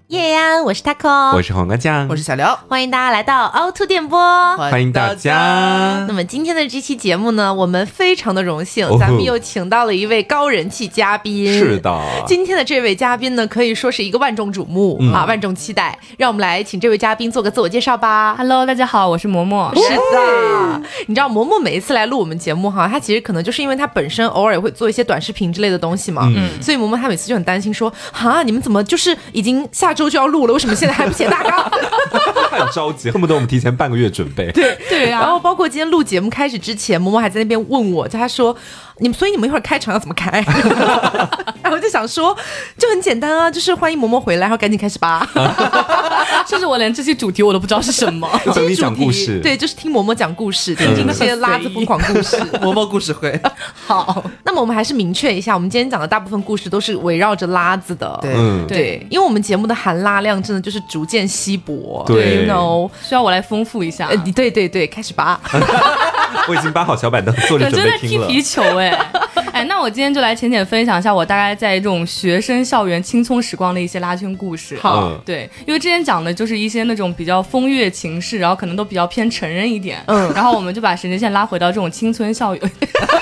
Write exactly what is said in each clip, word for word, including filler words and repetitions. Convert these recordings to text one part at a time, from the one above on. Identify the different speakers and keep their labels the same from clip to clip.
Speaker 1: 叶安，我是 Taco，
Speaker 2: 我是黄瓜酱，
Speaker 3: 我是小刘，
Speaker 1: 欢迎大家来到凹凸电波，
Speaker 2: 欢迎大家。
Speaker 1: 那么今天的这期节目呢，我们非常的荣幸，
Speaker 2: 哦、
Speaker 1: 咱们又请到了一位高人气嘉宾。
Speaker 2: 是的，
Speaker 1: 今天的这位嘉宾呢，可以说是一个万众瞩目、嗯、啊，万众期待。让我们来请这位嘉宾做个自我介绍吧。
Speaker 4: Hello， 大家好，我是嬷嬷。
Speaker 1: 是的，你知道嬷嬷每一次来录我们节目哈，她其实可能就是因为她本身偶尔也会做一些短视频之类的东西嘛，嗯，所以嬷嬷她每次就很担心说，哈，你们怎么就是已经下周就要录了，为什么现在还不写大纲？
Speaker 2: 她很着急，恨不得我们提前半个月准备。
Speaker 1: 对对啊，然后包括今天录节目开始之前，嬷嬷还在那边问我，就她说，你们所以你们一会儿开场要怎么开？然后我就想说，就很简单啊，就是欢迎嬷嬷回来，然后赶紧开始吧。
Speaker 4: 甚至我连这期主题我都不知道是什么。
Speaker 2: 听你讲故事，
Speaker 1: 对，就是听嬷嬷讲故事，听听那些拉子疯狂故事。
Speaker 3: 嬷嬷故事会。
Speaker 1: 好，那么我们还是明确一下，我们今天讲的大部分故事都是围绕着拉子的。
Speaker 3: 对、
Speaker 2: 嗯、
Speaker 1: 对，因为我们节目的含拉量真的就是逐渐稀薄。
Speaker 2: 对
Speaker 1: ，you know，
Speaker 4: 需要我来丰富一下。
Speaker 1: 呃、对对对，开始吧。
Speaker 2: 我已经搬好小板凳，坐着准备听了。
Speaker 4: 真的踢皮球哎！哎，那我今天就来浅浅分享一下我大概在这种学生校园青葱时光的一些拉圈故事。
Speaker 1: 好，
Speaker 4: 对，因为之前讲的就是一些那种比较风月情事，然后可能都比较偏成人一点。嗯，然后我们就把时间线拉回到这种青春校园。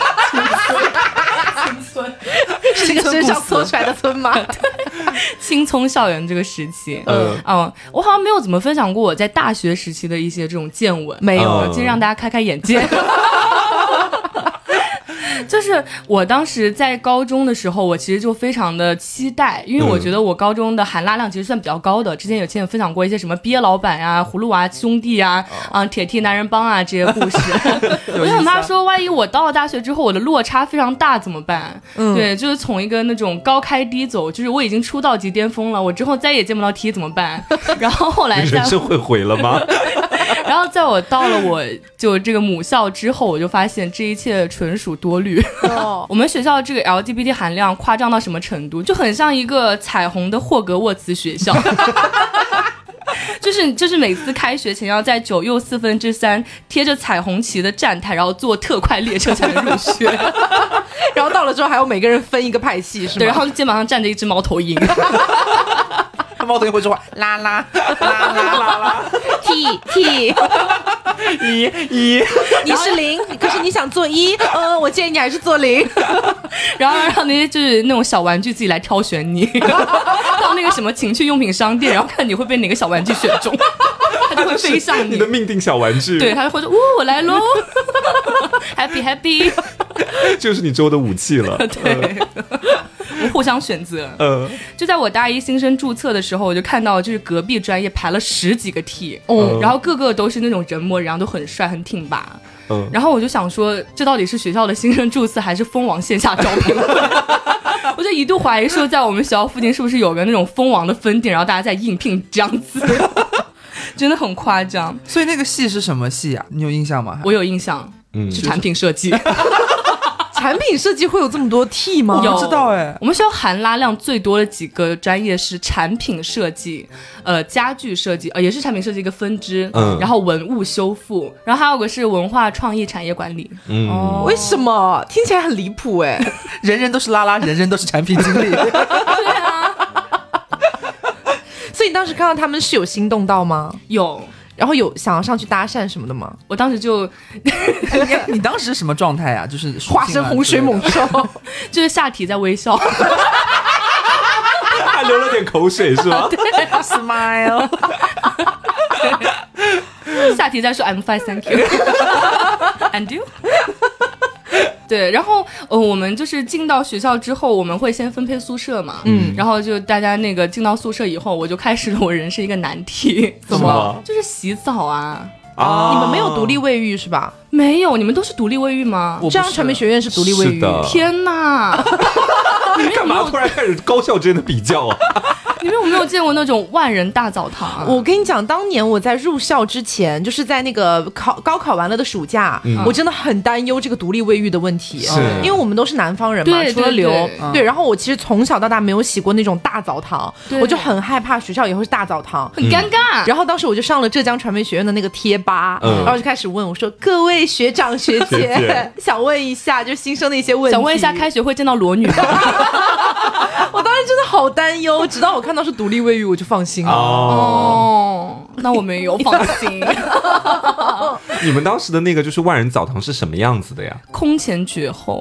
Speaker 4: 青春
Speaker 1: 是这个身上搓出来的村吗？
Speaker 4: 青葱校园这个时期，
Speaker 2: 嗯
Speaker 4: 嗯，我好像没有怎么分享过我在大学时期的一些这种见闻，
Speaker 1: 没有，
Speaker 4: 今天让大家开开眼界。就是我当时在高中的时候，我其实就非常的期待，因为我觉得我高中的含拉量其实算比较高的。之前有亲人分享过一些什么毕业老板啊、葫芦娃兄弟啊、啊、铁蹄男人帮啊这些故事。我就很怕说，万一我到了大学之后，我的落差非常大怎么办？嗯，对，就是从一个那种高开低走，就是我已经出道即巅峰了，我之后再也见不到 T 怎么办？然后后来
Speaker 2: 人生会毁了吗？
Speaker 4: 然后在我到了我就这个母校之后，我就发现这一切纯属多虑。哦、我们学校这个 L G B T 含量夸张到什么程度，就很像一个彩虹的霍格沃茨学校。就是就是每次开学前要在九又四分之三贴着彩虹旗的站台，然后坐特快列车才能入学。
Speaker 1: 然后到了之后还要每个人分一个派系，是吗？
Speaker 4: 对，然后肩膀上站着一只猫头鹰。
Speaker 3: 猫头鹰会说话，啦啦啦啦啦啦
Speaker 1: ，T T，
Speaker 2: 一一，
Speaker 1: 你是零，可是你想做一，嗯，我建议你还是做零。
Speaker 4: 然后让那些就是那种小玩具自己来挑选你，到那个什么情趣用品商店，然后看你会被哪个小玩具选中，他就会飞上你。
Speaker 2: 你的命定小玩具，
Speaker 4: 对，他就会说，哦，我来喽，happy happy，
Speaker 2: 就是你周的武器了。
Speaker 4: 对。互相选择，
Speaker 2: 呃，
Speaker 4: 就在我大一新生注册的时候，我就看到就是隔壁专业排了十几个 T，嗯，然后个个都是那种人模人样，都很帅很挺拔，嗯，然后我就想说，这到底是学校的新生注册还是蜂王线下招聘？我就一度怀疑说，在我们学校附近是不是有个那种蜂王的分店，然后大家在应聘这样子。真的很夸张。
Speaker 3: 所以那个系是什么系啊？你有印象吗？
Speaker 4: 我有印象，嗯，是产品设计。
Speaker 1: 产品设计会有这么多 T 吗？
Speaker 4: 有，
Speaker 3: 不知道哎。
Speaker 4: 我们学校含拉量最多的几个专业是产品设计、呃家具设计，呃也是产品设计一个分支，嗯，然后文物修复，然后还有个是文化创意产业管理。
Speaker 1: 嗯，哦、为什么听起来很离谱哎？
Speaker 3: 人人都是拉拉，人人都是产品经理。对
Speaker 4: 啊。
Speaker 1: 所以你当时看到他们是有心动到吗？
Speaker 4: 有。
Speaker 1: 然后有想要上去搭讪什么的吗？
Speaker 4: 我当时就
Speaker 3: 你, 你当时什么状态啊？就是
Speaker 1: 化身洪水猛兽，
Speaker 4: 就是下体在微笑，
Speaker 2: 还流了点口水是吗？
Speaker 1: 对 ，smile，
Speaker 4: 下体在说 I'm fine, thank you, and you。对，然后呃，我们就是进到学校之后，我们会先分配宿舍嘛，嗯，然后就大家那个进到宿舍以后，我就开始了我人生一个难题。
Speaker 2: 怎么？
Speaker 4: 就是洗澡啊。
Speaker 1: 啊！你们没有独立卫浴是吧？
Speaker 4: 没有，你们都是独立卫浴吗？
Speaker 1: 中央传媒学院是独立卫浴。
Speaker 4: 天哪！
Speaker 2: 你们干嘛突然开始高校之间的比较啊？
Speaker 4: 你们有没有见过那种万人大澡堂、啊？
Speaker 1: 我跟你讲，当年我在入校之前，就是在那个考高考完了的暑假、嗯，我真的很担忧这个独立卫浴的问题，
Speaker 2: 是
Speaker 1: 因为我们都是南方人嘛，除了刘 对, 对, 对，然后我其实从小到大没有洗过那种大澡堂，我就很害怕学校以后是大澡堂，
Speaker 4: 很尴尬、嗯。
Speaker 1: 然后当时我就上了浙江传媒学院的那个贴吧，嗯、然后就开始问我说：“各位学长学姐，学姐想问一下，就新生的一些问题，
Speaker 4: 想问一下，开学会见到裸女吗？”
Speaker 1: 我我当时真的好担忧，直到我看到是独立卫浴，我就放心了。
Speaker 4: 哦，那我没有放心。
Speaker 2: 你们当时的那个就是万人澡堂是什么样子的呀？
Speaker 4: 空前绝后，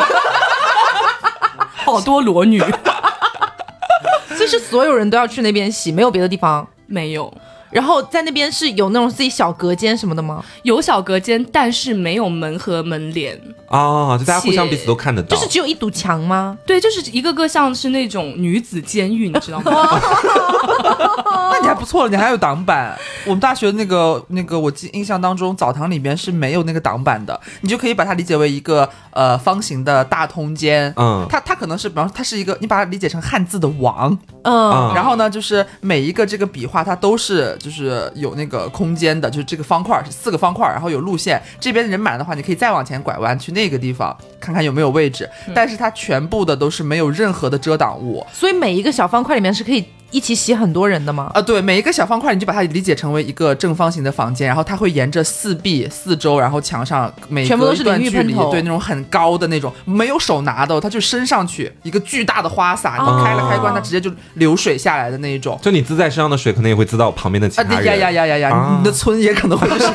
Speaker 4: 好多裸女，
Speaker 1: 所以是所有人都要去那边洗，没有别的地方？
Speaker 4: 没有。
Speaker 1: 然后在那边是有那种自己小隔间什么的吗？
Speaker 4: 有小隔间，但是没有门和门帘
Speaker 2: 啊，就大家互相彼此都看得到，
Speaker 1: 就是只有一堵墙吗？
Speaker 4: 对，就是一个个像是那种女子监狱，你知道吗？
Speaker 3: 那你还不错了，你还有挡板。我们大学那个那个，我记印象当中，澡堂里面是没有那个挡板的，你就可以把它理解为一个呃方形的大通间。嗯，它它可能是，比方说它是一个，你把它理解成汉字的王。嗯，然后呢，就是每一个这个笔画它都是就是有那个空间的，就是这个方块是四个方块，然后有路线，这边人满的话，你可以再往前拐弯去那个地方看看有没有位置，嗯、但是它全部的都是没有任何的遮挡物，
Speaker 1: 所以每一个小方块里面是可以一起洗很多人的吗？
Speaker 3: 啊、呃，对，每一个小方块你就把它理解成为一个正方形的房间，然后它会沿着四壁四周，然后墙上每隔一段距离，对，那种很高的那种，没有手拿的，它就伸上去一个巨大的花洒，你开了开关，它直接就流水下来的那一种。
Speaker 2: 就你滋在身上的水，可能也会滋到旁边的其他人。
Speaker 3: 啊、呀呀呀呀呀！啊、你的村也可能会是。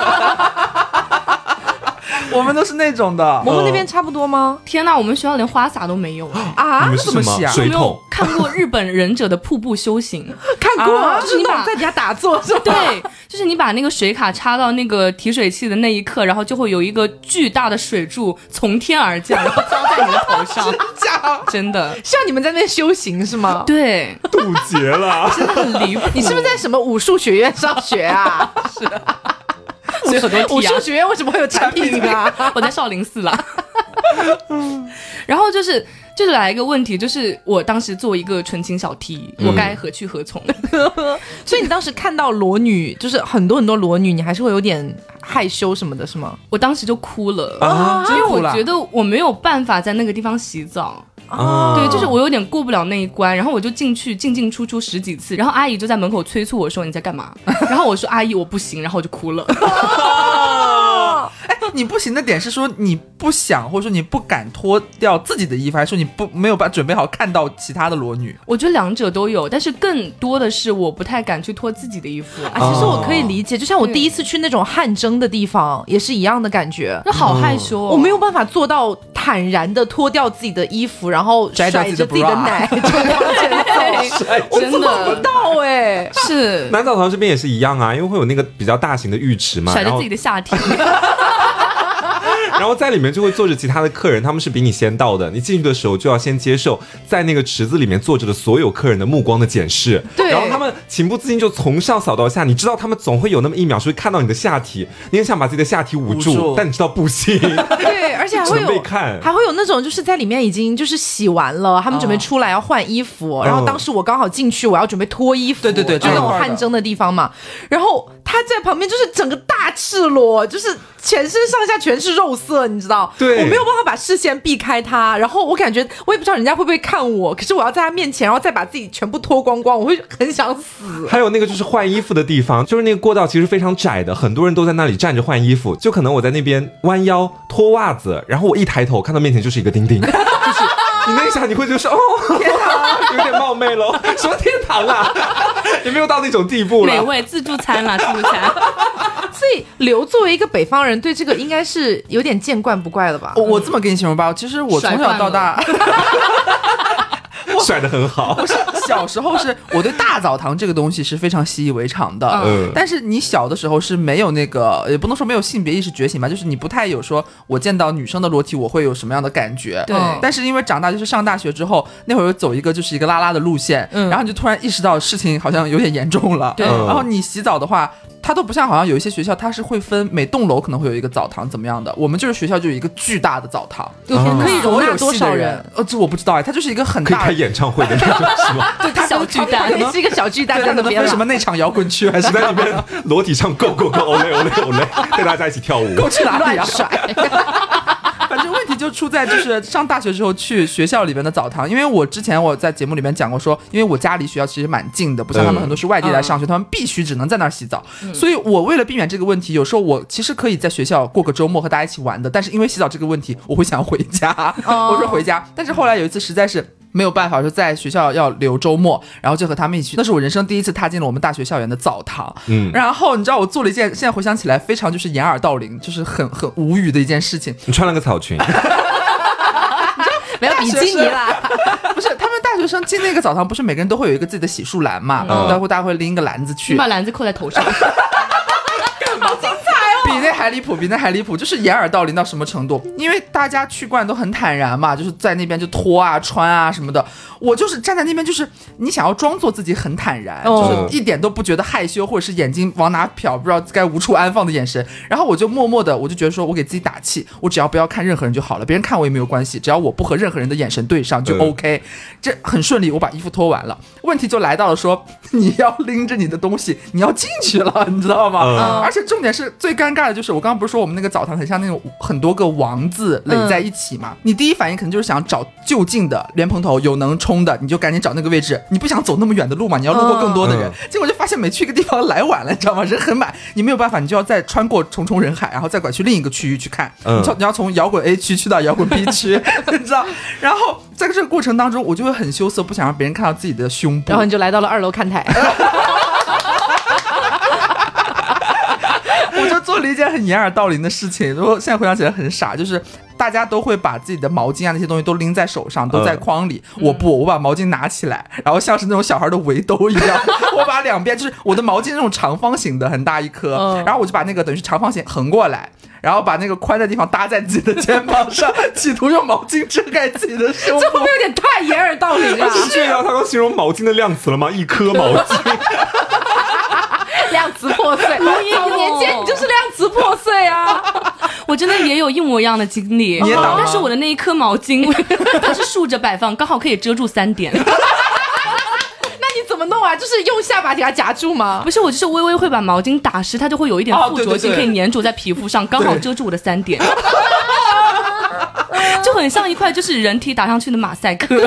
Speaker 3: 我们都是那种的。
Speaker 1: 我们那边差不多吗？
Speaker 4: 天哪，我们学校连花洒都没有
Speaker 2: 啊！你们是什么洗啊？水桶？
Speaker 4: 看过日本忍者的瀑布修行？
Speaker 1: 看过，
Speaker 4: 啊、
Speaker 1: 就是你把在底下打坐是吧？
Speaker 4: 对，就是你把那个水卡插到那个提水器的那一刻，然后就会有一个巨大的水柱从天而降，然后浇在你的头上。
Speaker 3: 真假？
Speaker 4: 真的，
Speaker 1: 像你们在那边修行是吗？
Speaker 4: 对，
Speaker 2: 渡劫了，
Speaker 4: 真的很离谱。
Speaker 1: 你是不是在什么武术学院上学啊？
Speaker 4: 是的。所以很多
Speaker 1: 武术学院为什么会有产品啊？
Speaker 4: 我在少林寺啦。然后就是就是来一个问题，就是我当时作为一个纯情小 T，、嗯、我该何去何从？
Speaker 1: 所以你当时看到裸女，就是很多很多裸女，你还是会有点害羞什么的，是吗？
Speaker 4: 我当时就哭了
Speaker 3: 啊，
Speaker 4: 因为我觉得我没有办法在那个地方洗澡。
Speaker 1: 哦、
Speaker 4: 对，就是我有点过不了那一关，然后我就进去进进出出十几次，然后阿姨就在门口催促我说你在干嘛？然后我说阿姨我不行，然后我就哭了。
Speaker 3: 哎，你不行的点是说你不想，或者说你不敢脱掉自己的衣服，还是说你不没有把准备好看到其他的裸女？
Speaker 4: 我觉得两者都有，但是更多的是我不太敢去脱自己的衣服
Speaker 1: 啊。其实我可以理解，就像我第一次去那种汗蒸的地方，也是一样的感觉，
Speaker 4: 那好害羞、哦，
Speaker 1: 我没有办法做到坦然的脱掉自己的衣服，然后甩着自己的奶就往前走。我真的做不到哎、欸。
Speaker 4: 是
Speaker 2: 男澡堂这边也是一样啊，因为会有那个比较大型的浴池嘛，
Speaker 4: 甩着自己的下体。
Speaker 2: 然后在里面就会坐着其他的客人，他们是比你先到的，你进去的时候就要先接受在那个池子里面坐着的所有客人的目光的检视，
Speaker 1: 对，
Speaker 2: 然后他们情不自禁就从上扫到下，你知道他们总会有那么一秒是会看到你的下体，你很想把自己的下体捂住，住但你知道不行。
Speaker 1: 对，而且还会有
Speaker 2: 被看，
Speaker 1: 还会有那种就是在里面已经就是洗完了，他们准备出来要换衣服，哦、然后当时我刚好进去，我要准备脱衣服，
Speaker 3: 对对对，
Speaker 1: 就那种汗蒸的地方嘛，然后他在旁边就是整个大赤裸，就是全身上下全是肉色，你知道？
Speaker 2: 对，
Speaker 1: 我没有办法把视线避开他，然后我感觉我也不知道人家会不会看我，可是我要在他面前，然后再把自己全部脱光光，我会很想死。
Speaker 2: 还有那个就是换衣服的地方，就是那个过道其实非常窄的，很多人都在那里站着换衣服，就可能我在那边弯腰脱袜子，然后我一抬头看到面前就是一个丁丁，就是你那一下你会觉得说哦天堂有点冒昧咯，什么天堂啊，也没有到那种地步了，
Speaker 4: 美味自助餐啦，自助餐。
Speaker 1: 所以刘作为一个北方人，对这个应该是有点见惯不怪了吧？
Speaker 3: 我我这么给你形容吧，其实我从小到大
Speaker 2: 甩得很好。
Speaker 3: 我是小时候是我对大澡堂这个东西是非常习以为常的，嗯，但是你小的时候是没有那个，也不能说没有性别意识觉醒吧，就是你不太有说我见到女生的裸体我会有什么样的感觉，
Speaker 4: 对。
Speaker 3: 但是因为长大就是上大学之后，那会儿走一个就是一个拉拉的路线，嗯，然后你就突然意识到事情好像有点严重了，
Speaker 4: 对。
Speaker 3: 然后你洗澡的话，它都不像好像有一些学校它是会分每栋楼可能会有一个澡堂怎么样的，我们就是学校就有一个巨大的澡堂，
Speaker 1: 嗯、可以容纳多少人？
Speaker 3: 呃，这我不知道哎，它就是一个很大
Speaker 2: 可以开演唱会的那种是吗？
Speaker 1: 对，它小巨蛋，可能是一个小巨蛋在那边，
Speaker 3: 分什么内场摇滚区还是
Speaker 2: 在那边裸体唱 Go Go Go 欧雷欧雷欧雷，带大家一起跳舞，
Speaker 3: 够去哪里啊？
Speaker 1: 乱甩。
Speaker 3: 反正问题就出在就是上大学之后去学校里边的澡堂，因为我之前我在节目里面讲过说，因为我家离学校其实蛮近的，不像他们很多是外地来上学，嗯、他们必须只能在那儿洗澡，嗯、所以我为了避免这个问题，有时候我其实可以在学校过个周末和大家一起玩的，但是因为洗澡这个问题，我会想回家，哦、我说回家，但是后来有一次实在是。 没有办法说在学校要留周末，然后就和他们一起去。那是我人生第一次踏进了我们大学校园的澡堂。嗯，然后你知道我做了一件现在回想起来非常就是掩耳盗铃，就是很很无语的一件事情。
Speaker 2: 你穿了个草裙。
Speaker 1: 没有比基尼啦。
Speaker 3: 不是，他们大学生进那个澡堂，不是每个人都会有一个自己的洗漱篮嘛？嗯，然后大家会拎一个篮子去，
Speaker 4: 你把篮子扣在头上。
Speaker 1: 好精彩哦！
Speaker 3: 比那还离谱，比那还离谱，就是掩耳盗铃到什么程度？因为大家去惯都很坦然嘛，就是在那边就脱啊、穿啊什么的。我就是站在那边，就是你想要装作自己很坦然，哦、就是一点都不觉得害羞，或者是眼睛往哪瞟，不知道该无处安放的眼神。然后我就默默的，我就觉得说我给自己打气，我只要不要看任何人就好了，别人看我也没有关系，只要我不和任何人的眼神对上就 OK。嗯、这很顺利，我把衣服脱完了。问题就来到了说，你要拎着你的东西，你要进去了，你知道吗？嗯、而且重点是最尴尬的就是，我刚刚不是说我们那个澡堂很像那种很多个王字垒在一起嘛？嗯、你第一反应可能就是想找就近的莲蓬头有能冲的，你就赶紧找那个位置。你不想走那么远的路嘛？你要路过更多的人。嗯、结果就发现每去一个地方来晚了，你知道吗？人很满，你没有办法，你就要再穿过重重人海，然后再拐去另一个区域去看。嗯、你要从摇滚 A 区去到摇滚 B 区，你知道？然后在这个过程当中，我就会很羞涩，不想让别人看到自己的胸部。
Speaker 1: 然后你就来到了二楼看台。
Speaker 3: 我就做了一件很掩耳盗铃的事情，如果现在回想起来很傻，就是大家都会把自己的毛巾啊那些东西都拎在手上，都在筐里。嗯、我不，我把毛巾拿起来，然后像是那种小孩的围兜一样，我把两边就是我的毛巾那种长方形的很大一颗，嗯、然后我就把那个等于是长方形横过来。然后把那个宽的地方搭在自己的肩膀上，企图用毛巾遮盖自己的胸部。
Speaker 1: 这会不会有点太掩耳盗铃了？
Speaker 2: 是这样，他刚形容毛巾的量词了吗？一颗毛巾。
Speaker 1: 量词破碎，早年间你就是量词破碎啊！
Speaker 4: 我真的也有一模一样的经历，
Speaker 3: 你也打吗？
Speaker 4: 但是我的那一颗毛巾它是竖着摆放，刚好可以遮住三点。
Speaker 1: 怎么弄啊？就是用下巴给它夹住吗？
Speaker 4: 不是，我就是微微会把毛巾打湿，它就会有一点附着性，可以粘住在皮肤上，刚好遮住我的三点，就很像一块就是人体打上去的马赛克。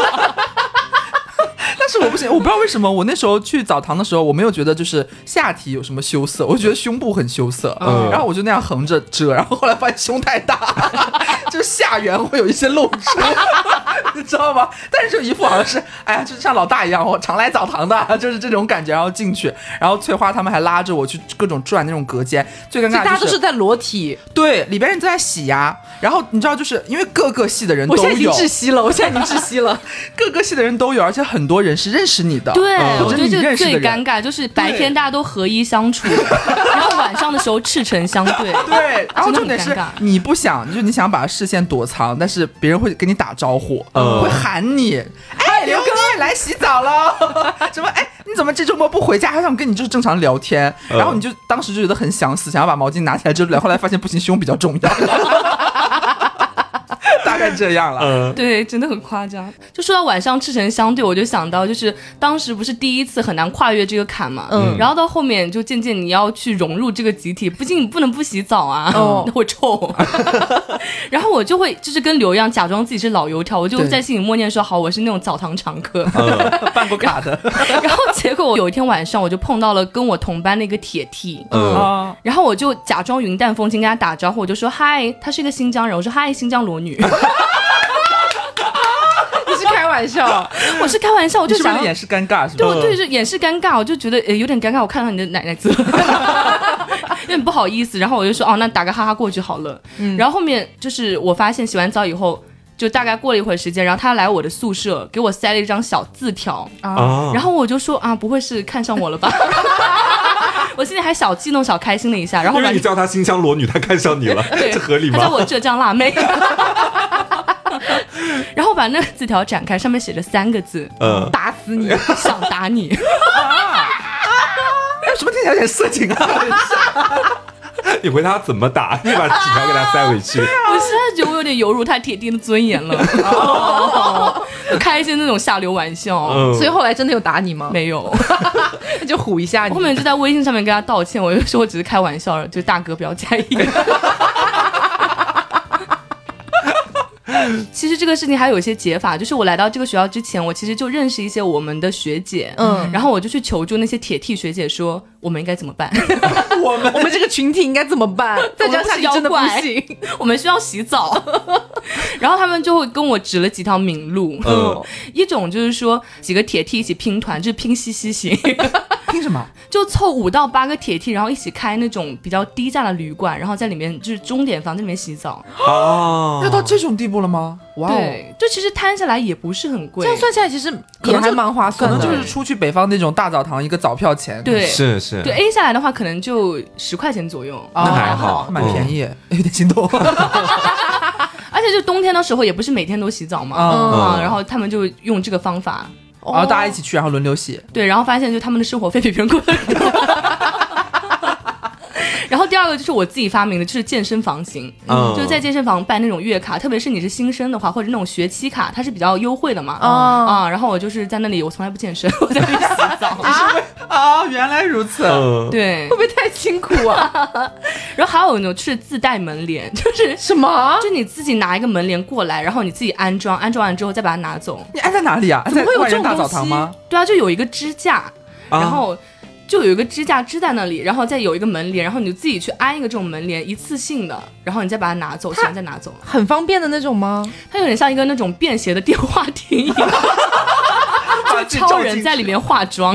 Speaker 3: 但是我不行，我不知道为什么我那时候去澡堂的时候，我没有觉得就是下体有什么羞涩，我觉得胸部很羞涩，嗯、然后我就那样横着遮，然后后来发现胸太大，就是下缘会有一些露出，你知道吗？但是就一副好像是，哎呀，就像老大一样，我常来澡堂的，就是这种感觉，然后进去，然后翠花他们还拉着我去各种转那种隔间，最尴尬的就是
Speaker 1: 大家都是在裸体，
Speaker 3: 对，里边人都在洗呀，然后你知道，就是因为各个系的人都有，
Speaker 1: 我现在已经窒息了，我现在已经窒息了，
Speaker 3: 各个系的人都有，而且很多人是认识你的，
Speaker 4: 对，
Speaker 3: 嗯、
Speaker 4: 我觉得这个最尴尬，就是白天大家都合一相处，然后晚上的时候赤诚相对，
Speaker 3: 对，然后重点是你不想，就是你想把视线躲藏，但是别人会跟你打招呼，嗯、会喊你，哎，刘哥来洗澡了，什么？哎，你怎么这周末不回家？还想跟你就是正常聊天，嗯、然后你就当时就觉得很想死，想要把毛巾拿起来遮住，后来发现不行，胸比较重要。大概这样了，
Speaker 4: 嗯、对，真的很夸张。就说到晚上赤诚相对，我就想到就是当时不是第一次很难跨越这个坎嘛，嗯，然后到后面就渐渐你要去融入这个集体，毕竟你不能不洗澡啊，哦、会臭。然后我就会就是跟刘一样假装自己是老油条，我就在心里默念说好，我是那种澡堂常客，
Speaker 3: 嗯、办过卡的。
Speaker 4: 然后结果我有一天晚上我就碰到了跟我同班那个铁 T，嗯，然后我就假装云淡风轻跟他打招呼，我就说嗨，他是一个新疆人，我说嗨，新疆裸女。
Speaker 1: 你是开玩笑？
Speaker 4: 我是开玩笑，我就想
Speaker 3: 掩饰尴尬，是吧？
Speaker 4: 对，我对，就掩饰尴尬，我就觉得呃有点尴尬。我看到你的奶奶字，有点不好意思。然后我就说哦，那打个哈哈过去好了。嗯、然后后面就是我发现洗完澡以后，就大概过了一会儿时间，然后他来我的宿舍给我塞了一张小字条啊，然后我就说啊，不会是看上我了吧？我心里还小激动、小开心了一下，然后
Speaker 2: 因为你叫她新疆裸女，她看上你了，这合理吗？
Speaker 4: 她叫我浙江辣妹。然后把那个字条展开，上面写着三个字：嗯，打死你，想打你。啊！
Speaker 3: 为什么听起来有点色情啊？
Speaker 2: 你回他怎么打？你把纸条给他塞回去。
Speaker 4: 我现在觉得我有点有辱他铁定的尊严了。哦，开一些那种下流玩笑。
Speaker 1: 嗯、所以后来真的有打你吗？
Speaker 4: 没有，
Speaker 1: 就唬一下你。
Speaker 4: 后面就在微信上面跟他道歉，我就说我只是开玩笑了，就大哥不要介意。 其实这个事情还有一些解法，就是我来到这个学校之前，我其实就认识一些我们的学姐，嗯，然后我就去求助那些铁 T 学姐说我们应该怎么办。
Speaker 1: 我们我们这个群体应该怎么办？再这样下去真的不行，
Speaker 4: 我们需要洗澡。然后他们就会跟我指了几条明路，嗯，一种就是说几个铁 T 一起拼团，就是拼西西行。
Speaker 3: 拼什么？
Speaker 4: 就凑五到八个铁 T， 然后一起开那种比较低价的旅馆，然后在里面就是钟点房在里面洗澡。
Speaker 2: 哦，
Speaker 3: 要到这种地步了吗？哇、哦，
Speaker 4: 对，就其实摊下来也不是很贵，
Speaker 1: 这样算下来其实也还蛮划算的，
Speaker 3: 可能就是出去北方那种大澡堂一个早票钱。
Speaker 4: 对，
Speaker 2: 是是，
Speaker 4: 对 A 下来的话可能就十块钱左右，
Speaker 2: 那还好，
Speaker 3: 蛮便宜，嗯、有点心动。
Speaker 4: 而且就冬天的时候也不是每天都洗澡嘛，嗯啊，然后他们就用这个方法。
Speaker 3: 然后大家一起去，然后轮流洗。
Speaker 4: 对，然后发现就他们的生活费比别人贵很多。然后第二个就是我自己发明的，就是健身房型，嗯，就是在健身房办那种月卡，特别是你是新生的话，或者那种学期卡，它是比较优惠的嘛，啊、哦、啊，然后我就是在那里，我从来不健身，我在那里洗澡
Speaker 3: 啊啊，原来如此，
Speaker 2: 嗯、
Speaker 4: 对，
Speaker 1: 会不会太辛苦啊？
Speaker 4: 然后还有一种是自带门帘，就是
Speaker 1: 什么？
Speaker 4: 就你自己拿一个门帘过来，然后你自己安装，安装完之后再把它拿走。
Speaker 3: 你安在哪里啊？
Speaker 1: 怎么会有这种
Speaker 3: 大澡堂吗？
Speaker 4: 对啊，就有一个支架，
Speaker 2: 啊、
Speaker 4: 然后。就有一个支架支在那里，然后再有一个门帘，然后你就自己去安一个这种门帘，一次性的，然后你再把它拿走，洗完再拿走，
Speaker 1: 很方便的那种吗？
Speaker 4: 它有点像一个那种便携的电话亭一样，就超人在里面化妆。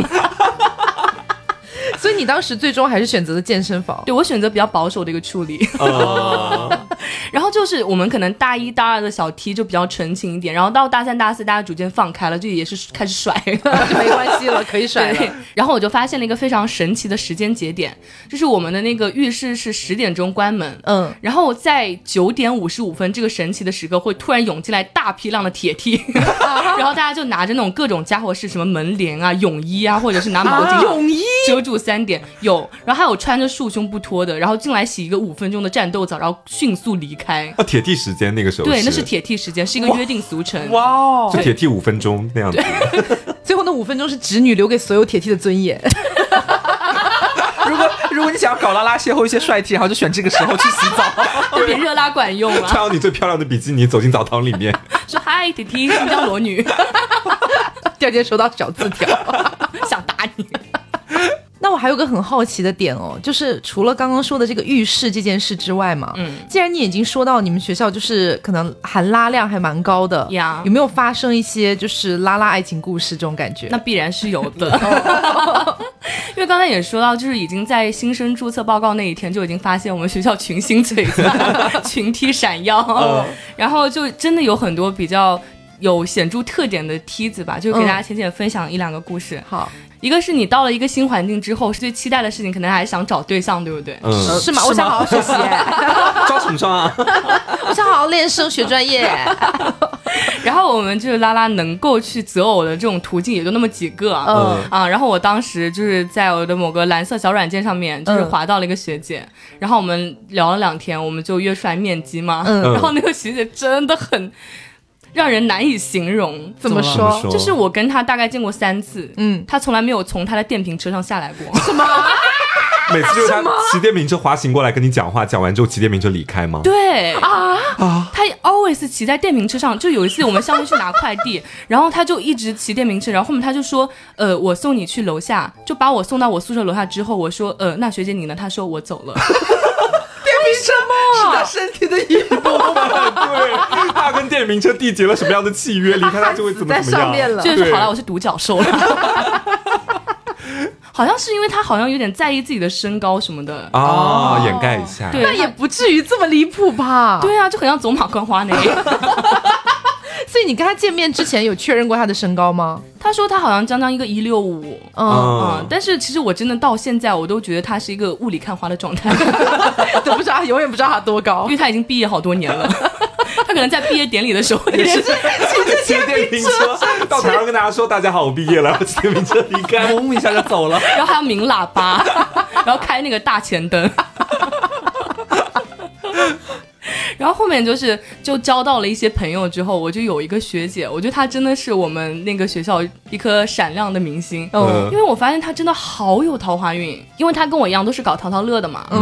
Speaker 1: 所以你当时最终还是选择了健身房？
Speaker 4: 对，我选择比较保守的一个处理。Uh... 然后就是我们可能大一大二的小 T 就比较纯情一点，然后到大三大四大家逐渐放开了，就也是开始甩了，
Speaker 1: 就没关系了，可以甩了。
Speaker 4: 然后我就发现了一个非常神奇的时间节点，就是我们的那个浴室是十点钟关门，嗯，然后在九点五十五分这个神奇的时刻会突然涌进来大批量的铁 T， 然后大家就拿着那种各种家伙事，什么门帘啊、泳衣啊，或者是拿毛巾、
Speaker 1: 啊、泳衣
Speaker 4: 遮住三点有，然后还有穿着束胸不脱的，然后进来洗一个五分钟的战斗澡，然后迅速离开。
Speaker 2: 啊，铁 T 时间那个时候，
Speaker 4: 对，那是铁 T 时间，是一个约定俗成。
Speaker 3: 哇哦，
Speaker 2: 就铁 T 五分钟那样子。
Speaker 1: 最后那五分钟是直女留给所有铁 T 的尊严。
Speaker 3: 如果如果你想要搞拉拉邂逅一些帅 T， 然后就选这个时候去洗澡，
Speaker 4: 比热拉管用啊！
Speaker 2: 穿好你最漂亮的比基尼走进澡堂里面，
Speaker 4: 说嗨，铁 T 新疆裸女。
Speaker 1: 第二天收到小字条，
Speaker 4: 想打你。
Speaker 1: 那我还有个很好奇的点哦，就是除了刚刚说的这个浴室这件事之外嘛，嗯，既然你已经说到你们学校就是可能含拉量还蛮高的
Speaker 4: 呀，
Speaker 1: yeah. 有没有发生一些就是拉拉爱情故事这种感觉？
Speaker 4: 那必然是有的。因为刚才也说到，就是已经在新生注册报告那一天就已经发现我们学校群星璀璨，群梯闪耀，嗯，然后就真的有很多比较有显著特点的梯子吧，就给大家浅浅分享一两个故事。
Speaker 1: 好。
Speaker 4: 一个是你到了一个新环境之后，最期待的事情可能还是想找对象，对不对？
Speaker 2: 嗯，
Speaker 1: 是吗？我想好好学习。
Speaker 2: 装什么装啊？
Speaker 1: 我想好好练声学专业。
Speaker 4: 然后我们就是拉拉能够去择偶的这种途径也就那么几个，嗯啊。然后我当时就是在我的某个蓝色小软件上面，就是滑到了一个学姐，嗯，然后我们聊了两天，我们就约出来面基嘛。嗯，然后那个学姐真的很。让人难以形容。
Speaker 1: 怎么说？
Speaker 4: 就是我跟他大概见过三次，嗯，他从来没有从他的电瓶车上下来过。
Speaker 1: 什么？
Speaker 2: 每次就是他骑电瓶车滑行过来跟你讲话，讲完之后骑电瓶车离开吗？
Speaker 4: 对啊啊！他 always 骑在电瓶车上。就有一次我们上面去拿快递，然后他就一直骑电瓶车，然后后面他就说，呃，我送你去楼下，就把我送到我宿舍楼下之后，我说，呃，那学姐你呢？他说我走了。
Speaker 3: 为什么？是他身体的一部分。
Speaker 2: 对，他跟电瓶车缔结了什么样的契约？离开他就会怎么怎么样？
Speaker 4: 就是好了，我是独角兽了。好像是因为他好像有点在意自己的身高什么的
Speaker 2: 啊，哦，掩盖一下。
Speaker 1: 对，那也不至于这么离谱吧？
Speaker 4: 对啊，就很像走马观花那样。
Speaker 1: 所以你跟他见面之前有确认过他的身高吗？
Speaker 4: 他说他好像将将一个一六五，嗯嗯，但是其实我真的到现在我都觉得他是一个雾里看花的状态，
Speaker 1: 都不知道，永远不知道他多高，
Speaker 4: 因为他已经毕业好多年了。他可能在毕业典礼的时候也是
Speaker 2: 骑着电瓶车到台上跟大家说：“大家好，我毕业了。”骑电瓶车离开，嗡一下就走了，
Speaker 4: 然后还要鸣喇叭，然后开那个大前灯。然后后面就是就交到了一些朋友之后，我就有一个学姐，我觉得她真的是我们那个学校一颗闪亮的明星，嗯，因为我发现她真的好有桃花运，因为她跟我一样都是搞淘淘乐的嘛，嗯，她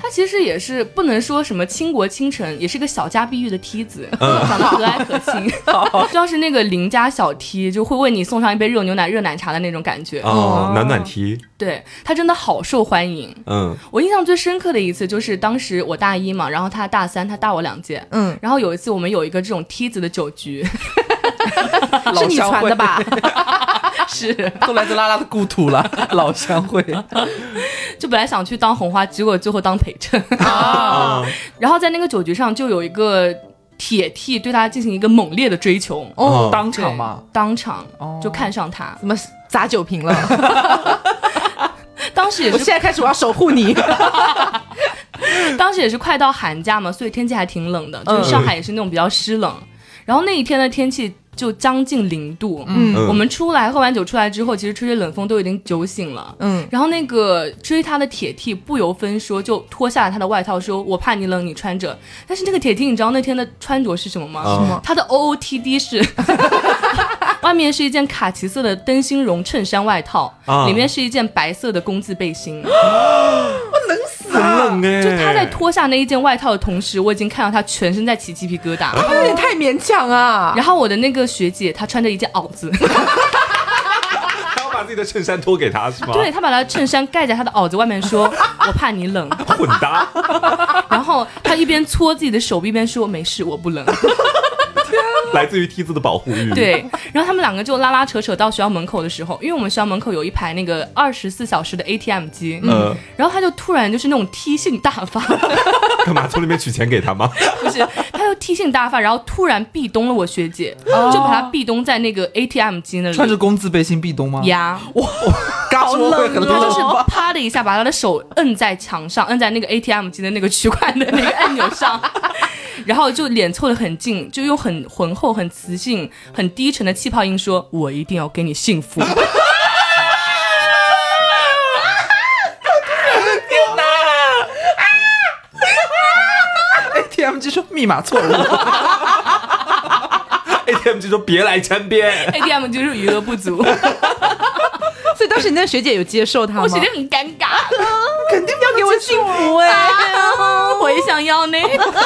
Speaker 4: 其实也是不能说什么倾国倾城，也是个小家碧玉的梯子，嗯、长得和蔼可亲。就像是那个邻家小梯，就会为你送上一杯热牛奶、热奶茶的那种感觉。
Speaker 2: 哦，暖暖梯。
Speaker 4: 对，他真的好受欢迎。嗯，我印象最深刻的一次就是当时我大一嘛，然后他大三，他大我两届。嗯，然后有一次我们有一个这种梯子的酒局，
Speaker 1: 是你传的吧？
Speaker 4: 是，
Speaker 3: 都来自拉拉的故土了，老乡会。
Speaker 4: 就本来想去当红花，结果最后当陪衬啊。然后在那个酒局上，就有一个铁 T 对他进行一个猛烈的追求。
Speaker 3: 哦，当场吗？
Speaker 4: 当场就看上他，
Speaker 1: 怎么砸酒瓶了？
Speaker 4: 当时也是，
Speaker 1: 我现在开始我要守护你。
Speaker 4: 当时也是快到寒假嘛，所以天气还挺冷的，就是上海也是那种比较湿冷。嗯、然后那一天的天气就将近零度，嗯，我们出来喝完酒出来之后，其实吹吹冷风都已经酒醒了，嗯，然后那个追他的铁 T 不由分说就脱下了他的外套，说我怕你冷，你穿着。但是那个铁 T 你知道那天的穿着是什么吗？
Speaker 1: 什么？
Speaker 4: 他的 O O T D 是外面是一件卡其色的灯芯绒衬衫外套，啊、里面是一件白色的工字背心。
Speaker 1: 我冷死了，
Speaker 2: 很冷哎！
Speaker 4: 就他在脱下那一件外套的同时，我已经看到他全身在起鸡皮疙瘩，
Speaker 1: 有点太勉强啊。
Speaker 4: 然后我的那个学姐，她穿着一件袄子，
Speaker 2: 他要把自己的衬衫脱给他是吗？
Speaker 4: 对，他把他的衬衫盖在他的袄子外面，说：“我怕你冷。”
Speaker 2: 混搭。
Speaker 4: 然后他一边搓自己的手臂，一边说：“没事，我不冷。”
Speaker 2: 来自于梯子的保护欲。
Speaker 4: 对，然后他们两个就拉拉扯扯到学校门口的时候，因为我们学校门口有一排那个二十四小时的 A T M 机，嗯，然后他就突然就是那种踢性大发，
Speaker 2: 干嘛从里面取钱给他吗？
Speaker 4: 不是，他就踢性大发，然后突然壁咚了我学姐，哦、就把他壁咚在那个 A T M 机那里。
Speaker 3: 穿着工字背心壁咚吗？
Speaker 4: 呀，
Speaker 3: 哇，好冷，
Speaker 4: 他就是啪的一下把他的手摁在墙上，摁在那个 A T M 机的那个取款的那个按钮上。然后就脸凑得很近，就用很浑厚、很磁性、很低沉的气泡音说：“我一定要给你幸福。”天
Speaker 3: 哪！A T M 机说密码错误。
Speaker 2: A T M 机说别来沾边。
Speaker 4: A T M 机说余额不足。
Speaker 1: 所以当时你那学姐有接受他吗？
Speaker 4: 我学姐很尴尬，
Speaker 1: 肯定要给我幸福哎、欸
Speaker 4: 啊！我也想要呢。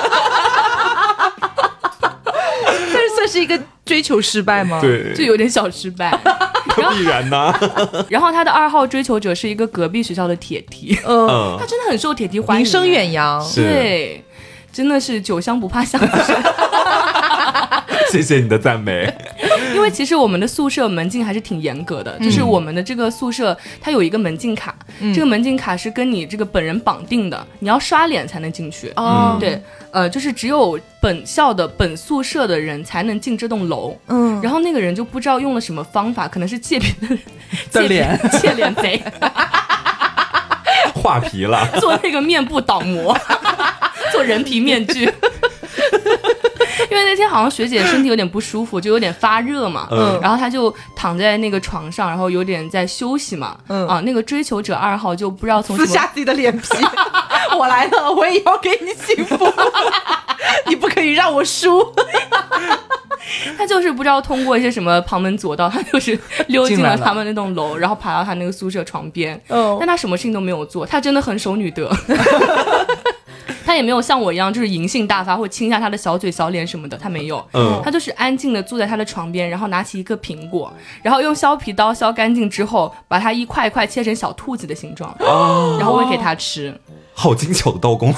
Speaker 1: 但是算是一个追求失败吗？
Speaker 2: 对，
Speaker 4: 就有点小失败。
Speaker 2: 必然呐、啊。
Speaker 4: 然后他的二号追求者是一个隔壁学校的铁 T， 嗯，他真的很受铁 T 欢迎，
Speaker 1: 名声远扬。
Speaker 4: 对，真的是酒香不怕巷子深。
Speaker 2: 谢谢你的赞美。
Speaker 4: 因为其实我们的宿舍门禁还是挺严格的，嗯、就是我们的这个宿舍它有一个门禁卡，嗯、这个门禁卡是跟你这个本人绑定的，你要刷脸才能进去。哦，对，呃，就是只有本校的本宿舍的人才能进这栋楼。嗯，然后那个人就不知道用了什么方法，可能是借别人
Speaker 3: 的脸，
Speaker 4: 借脸贼，
Speaker 2: 画皮了，
Speaker 4: 做那个面部倒模，做人皮面具。因为那天好像学姐身体有点不舒服，就有点发热嘛，嗯，然后她就躺在那个床上，然后有点在休息嘛，嗯啊，那个追求者二号就不知道从什么
Speaker 1: 撕下自己的脸皮，我来了，我也要给你幸福，你不可以让我输。
Speaker 4: 他就是不知道通过一些什么旁门左道，他就是溜进了他们那栋楼，然后爬到他那个宿舍床边，嗯，但他什么事情都没有做，他真的很守女德。他也没有像我一样就是淫性大发或亲一下他的小嘴小脸什么的，他没有，嗯，他就是安静的坐在他的床边，然后拿起一个苹果，然后用削皮刀削干净之后，把它一块一块切成小兔子的形状，哦，然后喂给他吃。
Speaker 2: 好精巧的刀工，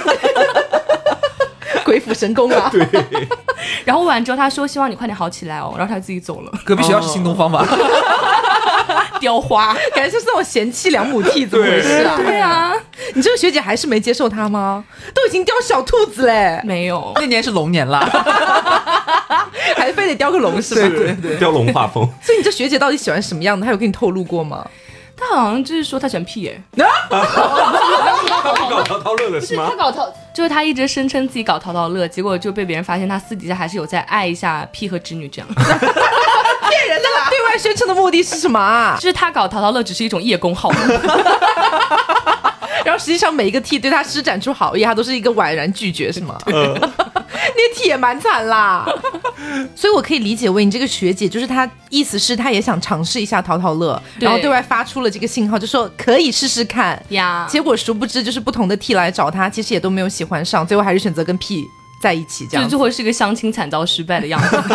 Speaker 1: 鬼斧神工啊！
Speaker 2: 对。
Speaker 4: 然后喂完之后，他说希望你快点好起来哦，然后他自己走了。
Speaker 3: 隔壁学校是新东方吧？
Speaker 4: 雕花，
Speaker 1: 感觉就是那种贤妻良母替，怎么回事啊？
Speaker 4: 对啊，
Speaker 1: 你这个学姐还是没接受他吗？都已经雕小兔子嘞，
Speaker 4: 没有，
Speaker 3: 那年是龙年啦，
Speaker 1: 还非得雕个龙是吧？
Speaker 3: 对对对，
Speaker 2: 雕龙画凤。
Speaker 1: 所以你这学姐到底喜欢什么样的？她有跟你透露过吗？
Speaker 4: 他好像就是说他喜欢屁耶、
Speaker 2: 欸，他搞淘淘乐的是吗？
Speaker 4: 他搞淘，就是他一直声称自己搞淘淘乐，结果就被别人发现他私底下还是有在爱一下屁和织女这样。
Speaker 1: 骗人的啦！对外宣称的目的是什么啊？
Speaker 4: 就是他搞淘淘乐只是一种叶公好乐。
Speaker 1: 然后实际上每一个 T 对他施展出好意，他都是一个婉然拒绝，是吗？ 那题也蛮惨啦。所以我可以理解为你这个学姐，就是她意思是她也想尝试一下淘淘乐，然后对外发出了这个信号，就说可以试试看
Speaker 4: 呀。
Speaker 1: 结果殊不知就是不同的 T 来找她，其实也都没有喜欢上，最后还是选择跟 P 在一起，这样
Speaker 4: 就最后是个相亲惨遭失败的样子。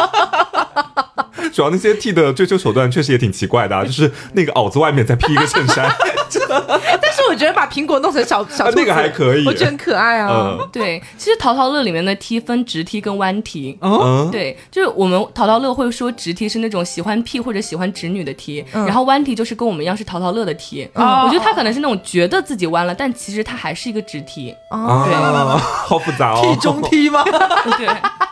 Speaker 2: 主要那些 T 的追求手段确实也挺奇怪的、啊，就是那个袄子外面再披一个衬衫。
Speaker 1: 但是我觉得把苹果弄成小小兔子、
Speaker 2: 啊、那个还可以，
Speaker 1: 我觉得很可爱啊。
Speaker 2: 嗯、
Speaker 4: 对，其实淘淘乐里面的 T 分直 T 跟弯 T。
Speaker 2: 嗯，
Speaker 4: 对，就是我们淘淘乐会说直 T 是那种喜欢 P 或者喜欢直女的 T，、嗯、然后弯 T 就是跟我们一样是淘淘乐的 T。嗯，我觉得他可能是那种觉得自己弯了，但其实他还是一个直 T。
Speaker 2: 哦，对，好复杂哦。
Speaker 3: T 中 T 吗？
Speaker 4: 对。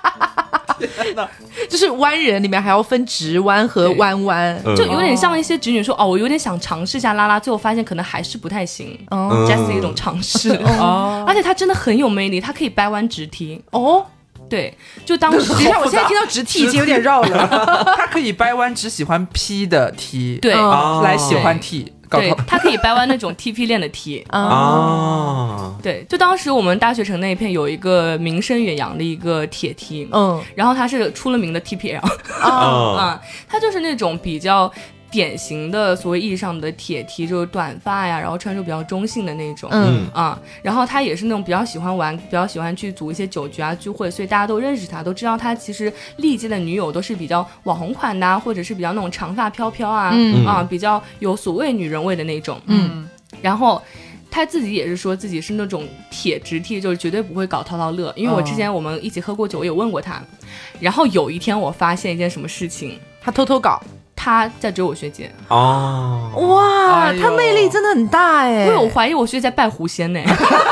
Speaker 1: 就是弯人里面还要分直弯和弯弯，
Speaker 4: 就有点像一些直女说哦，我有点想尝试一下拉拉，最后发现可能还是不太行。哦 ，just 一种尝试。哦，而且她真的很有魅力，她可以掰弯直踢。哦，对，就当时
Speaker 1: 你看我现在听到直踢已经有点绕了。
Speaker 3: 她可以掰弯只喜欢 P 的 T，
Speaker 4: 对，
Speaker 3: 哦、来喜欢 T。
Speaker 4: 对，他可以掰弯那种 T P 链的 T 啊，对，就当时我们大学城那一片有一个名声远扬的一个铁 T， 嗯，然后他是出了名的 T P L， 啊，他就是那种比较典型的所谓意义上的铁 T， 就是短发呀，然后穿着比较中性的那种，嗯啊，然后他也是那种比较喜欢玩，比较喜欢去组一些酒局啊聚会，所以大家都认识他，都知道他其实历届的女友都是比较网红款的、啊，或者是比较那种长发飘飘啊，嗯啊，比较有所谓女人味的那种，嗯，然后他自己也是说自己是那种铁直 T， 就是绝对不会搞淘淘乐，因为我之前我们一起喝过酒，我有问过他，然后有一天我发现一件什么事情，
Speaker 1: 他偷偷搞。
Speaker 4: 他在追我学姐
Speaker 2: 哦，
Speaker 1: 哇，哎、他魅力真的很大哎！
Speaker 4: 因为我怀疑我学姐在拜狐仙呢，没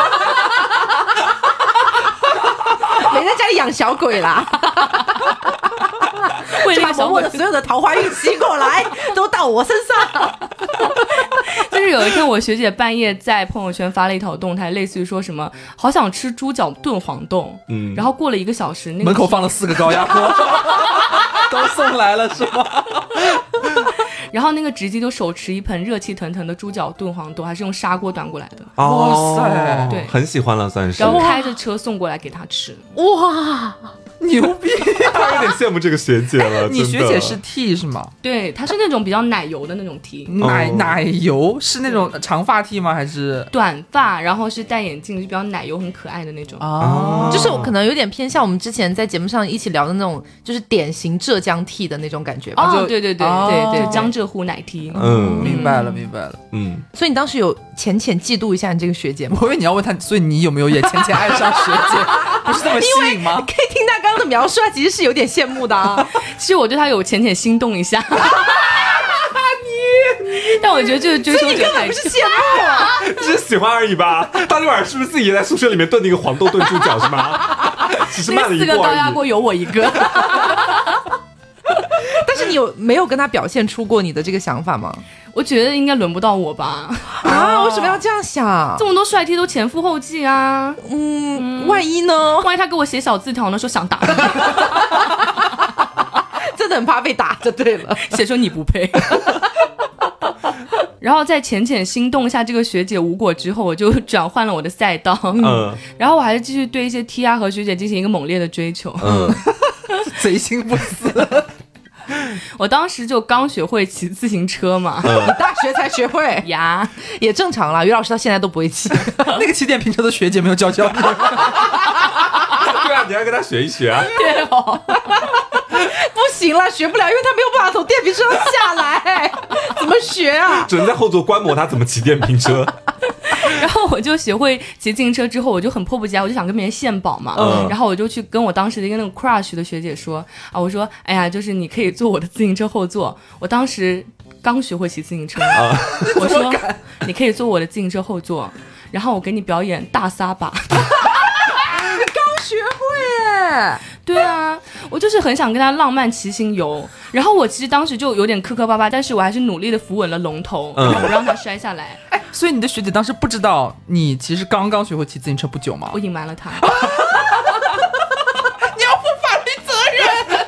Speaker 1: 在家里养小鬼啦，为了把嬷嬷的所有的桃花运吸过来，都到我身上。
Speaker 4: 就是有一天我学姐半夜在朋友圈发了一条动态，类似于说什么好想吃猪脚炖黄豆，嗯，然后过了一个小时，那个
Speaker 3: 门口放了四个高压锅。都送来了是吗？
Speaker 4: 然后那个直击就手持一盆热气腾腾的猪脚炖黄豆，还是用砂锅端过来的。
Speaker 2: 哦、
Speaker 3: 哇塞，
Speaker 4: 对，
Speaker 2: 很喜欢了算是。
Speaker 4: 然后开着车送过来给他吃。
Speaker 1: 哇，
Speaker 3: 牛逼！
Speaker 2: 他有点羡慕这个学姐了。
Speaker 3: 你学姐是 T 是吗？
Speaker 4: 对，她是那种比较奶油的那种 T。
Speaker 3: 奶奶油是那种长发 T 吗？还是
Speaker 4: 短发，然后是戴眼镜，就比较奶油很可爱的那种。
Speaker 1: 哦，就是我可能有点偏向我们之前在节目上一起聊的那种，就是典型浙江 T 的那种感觉吧。
Speaker 4: 哦，对对对、哦、对对，江浙沪奶 T。
Speaker 3: 嗯，明白了明白了。
Speaker 2: 嗯，
Speaker 1: 所以你当时有浅浅嫉妒一下你这个学姐吗？
Speaker 3: 我以为你要问他，所以你有没有也浅浅爱上学姐？不是这么吸引吗？
Speaker 1: 可以听他刚刚的描述，他其实是有点羡慕的啊。
Speaker 4: 其实我对他有浅浅心动一下。你，但我觉得这个追求者
Speaker 1: 太不是羡慕啊，
Speaker 2: 只是喜欢而已吧。当天晚上是不是自己也在宿舍里面炖那个黄豆炖猪脚是吗？只是慢了一步而已。
Speaker 4: 四个高压锅有我一个。
Speaker 1: 但是你有没有跟他表现出过你的这个想法吗？
Speaker 4: 我觉得应该轮不到我吧。
Speaker 1: 啊，为什么要这样想？
Speaker 4: 这么多帅 T 都前赴后继啊。
Speaker 1: 嗯，嗯万一呢？
Speaker 4: 万一他给我写小字条呢，说想打你。
Speaker 1: 真的很怕被打就对了，
Speaker 4: 写说你不配。然后在浅浅心动一下这个学姐无果之后，我就转换了我的赛道。嗯，然后我还是继续对一些 T 啊和学姐进行一个猛烈的追求。嗯，
Speaker 3: 贼心不死。
Speaker 4: 我当时就刚学会骑自行车嘛，
Speaker 1: 嗯、你大学才学会
Speaker 4: 呀，
Speaker 1: 也正常啦。于老师到现在都不会骑，
Speaker 3: 那个骑电瓶车的学姐没有教教你。对
Speaker 2: 啊，你要跟他学一学啊。
Speaker 4: 对哦。
Speaker 1: 不行了，学不了，因为他没有办法从电瓶车上下来，怎么学啊？
Speaker 2: 只能在后座观摩他怎么骑电瓶车。
Speaker 4: 然后我就学会骑自行车之后，我就很迫不及待，我就想跟别人献宝嘛。嗯。然后我就去跟我当时的一个那个 crush 的学姐说啊，我说，哎呀，就是你可以坐我的自行车后座。我当时刚学会骑自行车，啊、我说你可以坐我的自行车后座，然后我给你表演大撒把。
Speaker 1: 刚学会耶。
Speaker 4: 对啊，我就是很想跟他浪漫骑行游，然后我其实当时就有点磕磕巴巴，但是我还是努力的扶稳了龙头，然后不让他摔下来。
Speaker 3: 哎、嗯，所以你的学姐当时不知道你其实刚刚学会骑自行车不久吗？
Speaker 4: 我隐瞒了他。
Speaker 3: 你要负法律责任。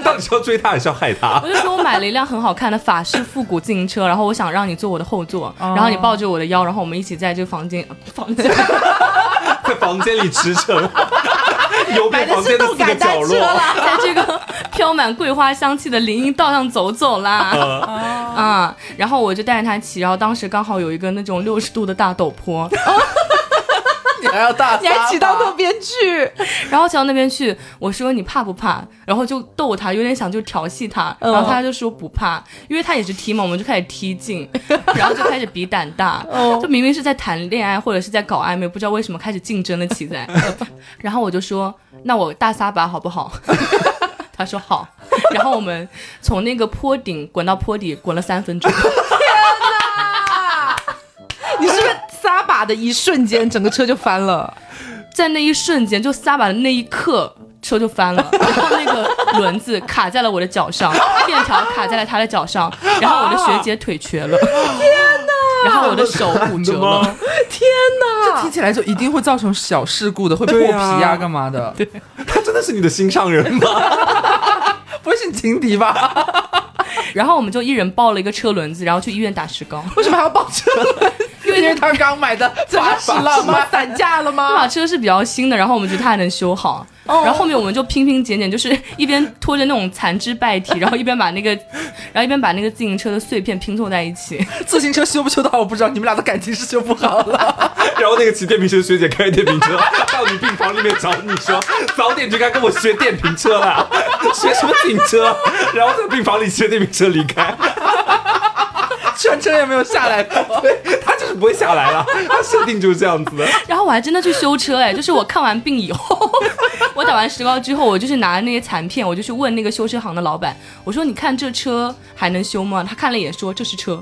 Speaker 2: 到底是要追他还是要害他？
Speaker 4: 我就说我买了一辆很好看的法式复古自行车，然后我想让你坐我的后座，然后你抱着我的腰，然后我们一起在这个房间房间
Speaker 2: 在房间里驰骋，游遍房间的四个角落，
Speaker 4: 在这个飘满桂花香气的林荫道上走走啦。
Speaker 2: 呃、
Speaker 4: 啊，然后我就带着他骑，然后当时刚好有一个那种六十度的大陡坡。
Speaker 3: 你还要大，
Speaker 1: 你还骑到那边去，
Speaker 4: 然后骑到那边去，我说你怕不怕？然后就逗他，有点想就调戏他，
Speaker 1: 嗯、
Speaker 4: 然后他就说不怕，因为他也是踢嘛，我们就开始踢进，然后就开始比胆大，
Speaker 1: 哦、
Speaker 4: 就明明是在谈恋爱或者是在搞暧昧，不知道为什么开始竞争了起来。然后我就说那我大撒把好不好？他说好，然后我们从那个坡顶滚到坡底，滚了三分钟。
Speaker 1: 天哪！你是不是撒把的一瞬间，整个车就翻了？
Speaker 4: 在那一瞬间，就撒把的那一刻，车就翻了，然后那个轮子卡在了我的脚上，链条卡在了他的脚上，然后我的学姐腿瘸了。天哪！然后我的手骨折了。
Speaker 1: 天哪！
Speaker 3: 这听起来就一定会造成小事故的，会破皮啊，干嘛的？
Speaker 4: 对，
Speaker 2: 他真的是你的心上人吗？
Speaker 3: 不会是你情敌吧？
Speaker 4: 然后我们就一人抱了一个车轮子，然后去医院打石膏。
Speaker 1: 为什么还要抱车轮？
Speaker 3: 因为他刚买的
Speaker 1: 法式浪漫散架了吗？
Speaker 4: 那把车是比较新的，然后我们觉得它还能修好。Oh. 然后后面我们就拼拼捡捡，就是一边拖着那种残肢败体，然后一边把那个，然后一边把那个自行车的碎片拼凑在一起。
Speaker 3: 自行车修不修得好我不知道，你们俩的感情是修不好了。
Speaker 2: 然后那个骑电瓶车的学姐开着电瓶车到你病房里面找你说，早点就该跟我学电瓶车啦，学什么自行车？然后在病房里骑着电瓶车离开。
Speaker 3: 全程也没有下来过。
Speaker 2: 对，他就是不会下来了，他设定就是这样子的。
Speaker 4: 然后我还真的去修车哎，就是我看完病以后，我打完石膏之后，我就是拿那些残片，我就去问那个修车行的老板，我说你看这车还能修吗？他看了一眼说这是车。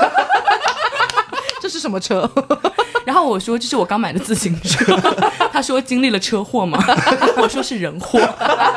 Speaker 1: 这是什么车？
Speaker 4: 然后我说这是我刚买的自行车。他说经历了车祸吗？我说是人祸。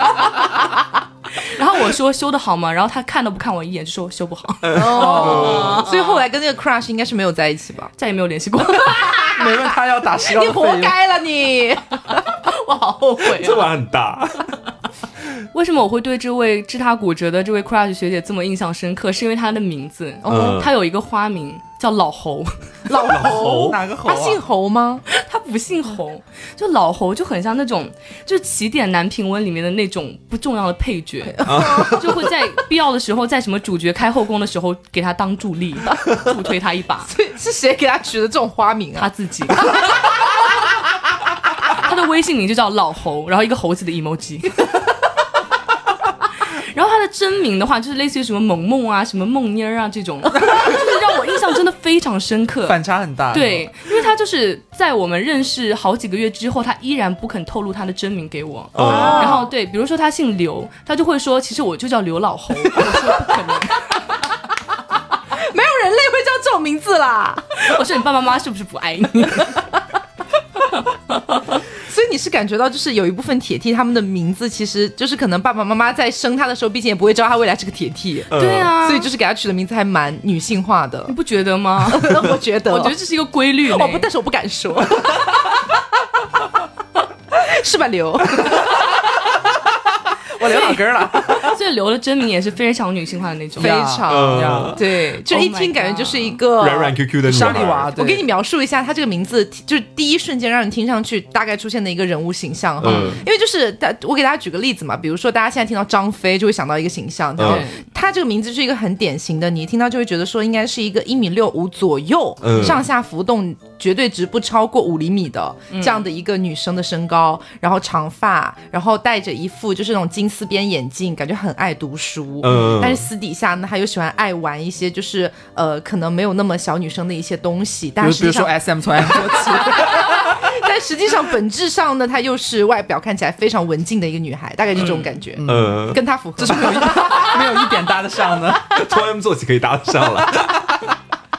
Speaker 4: 然后我说修得好吗？然后他看都不看我一眼就说修不好。
Speaker 1: 哦，所以后来跟那个 crush 应该是没有在一起吧？
Speaker 4: 再也没有联系过。
Speaker 3: 没问他要打石膏的
Speaker 1: 你活该了你。
Speaker 4: 我好后悔啊，
Speaker 2: 这碗很大。
Speaker 4: 为什么我会对这位治他骨折的这位 crush 学姐这么印象深刻？是因为她的名字，
Speaker 2: 嗯、
Speaker 4: 她有一个花名叫老侯。
Speaker 1: 老侯
Speaker 3: 哪个侯、啊？
Speaker 1: 他姓侯吗？
Speaker 4: 他不姓侯，就老侯就很像那种，就是起点男评文里面的那种不重要的配角，就会在必要的时候，在什么主角开后宫的时候给他当助力，助推他一把。
Speaker 1: 所以是谁给他取的这种花名啊？
Speaker 4: 他自己。他的微信名就叫老侯，然后一个猴子的 emoji。然后他的真名的话，就是类似于什么萌萌啊、什么梦妮儿啊这种，就是让我印象真的非常深刻，
Speaker 3: 反差很大。
Speaker 4: 对，因为他就是在我们认识好几个月之后，他依然不肯透露他的真名给我。
Speaker 2: 哦、
Speaker 4: 然后对，比如说他姓刘，他就会说，其实我就叫刘老侯。我说不可能，
Speaker 1: 没有人类会叫这种名字啦。
Speaker 4: 我说你爸爸妈妈是不是不爱你？
Speaker 1: 所以你是感觉到，就是有一部分铁 T 他们的名字，其实就是可能爸爸妈妈在生他的时候，毕竟也不会知道他未来是个铁 T，
Speaker 4: 对啊，
Speaker 1: 所以就是给他取的名字还蛮女性化的，
Speaker 4: 你不觉得吗？
Speaker 1: 我觉得，
Speaker 4: 我觉得这是一个规律。
Speaker 1: 我不，但是我不敢说，是吧，刘？
Speaker 3: 我留老根了。
Speaker 4: 所以刘的真名也是非常女性化的那种，
Speaker 1: 非常、
Speaker 2: 嗯、
Speaker 1: 对，就一听感觉就是一个
Speaker 2: 软软 Q Q 的
Speaker 3: 沙利娃。
Speaker 1: 我给你描述一下他这个名字，就是第一瞬间让人听上去大概出现的一个人物形象哈、嗯，因为就是我给大家举个例子嘛，比如说大家现在听到张飞就会想到一个形象，然后他这个名字是一个很典型的，你一听到就会觉得说应该是一个一米六五左右、嗯，上下浮动绝对值不超过五厘米的这样的一个女生的身高，然后长发，然后戴着一副就是那种金丝边眼镜，感觉很爱读书，嗯，但是私底下呢，他又喜欢爱玩一些就是呃可能没有那么小女生的一些东西，但是
Speaker 3: 比如说 S M 从 M 做起，
Speaker 1: 但实际上本质上呢，她又是外表看起来非常文静的一个女孩，大概就这种感觉，嗯，嗯跟她符合，
Speaker 3: 这是没有一没有一点搭得上的，
Speaker 2: 从 M 做起可以搭得上了。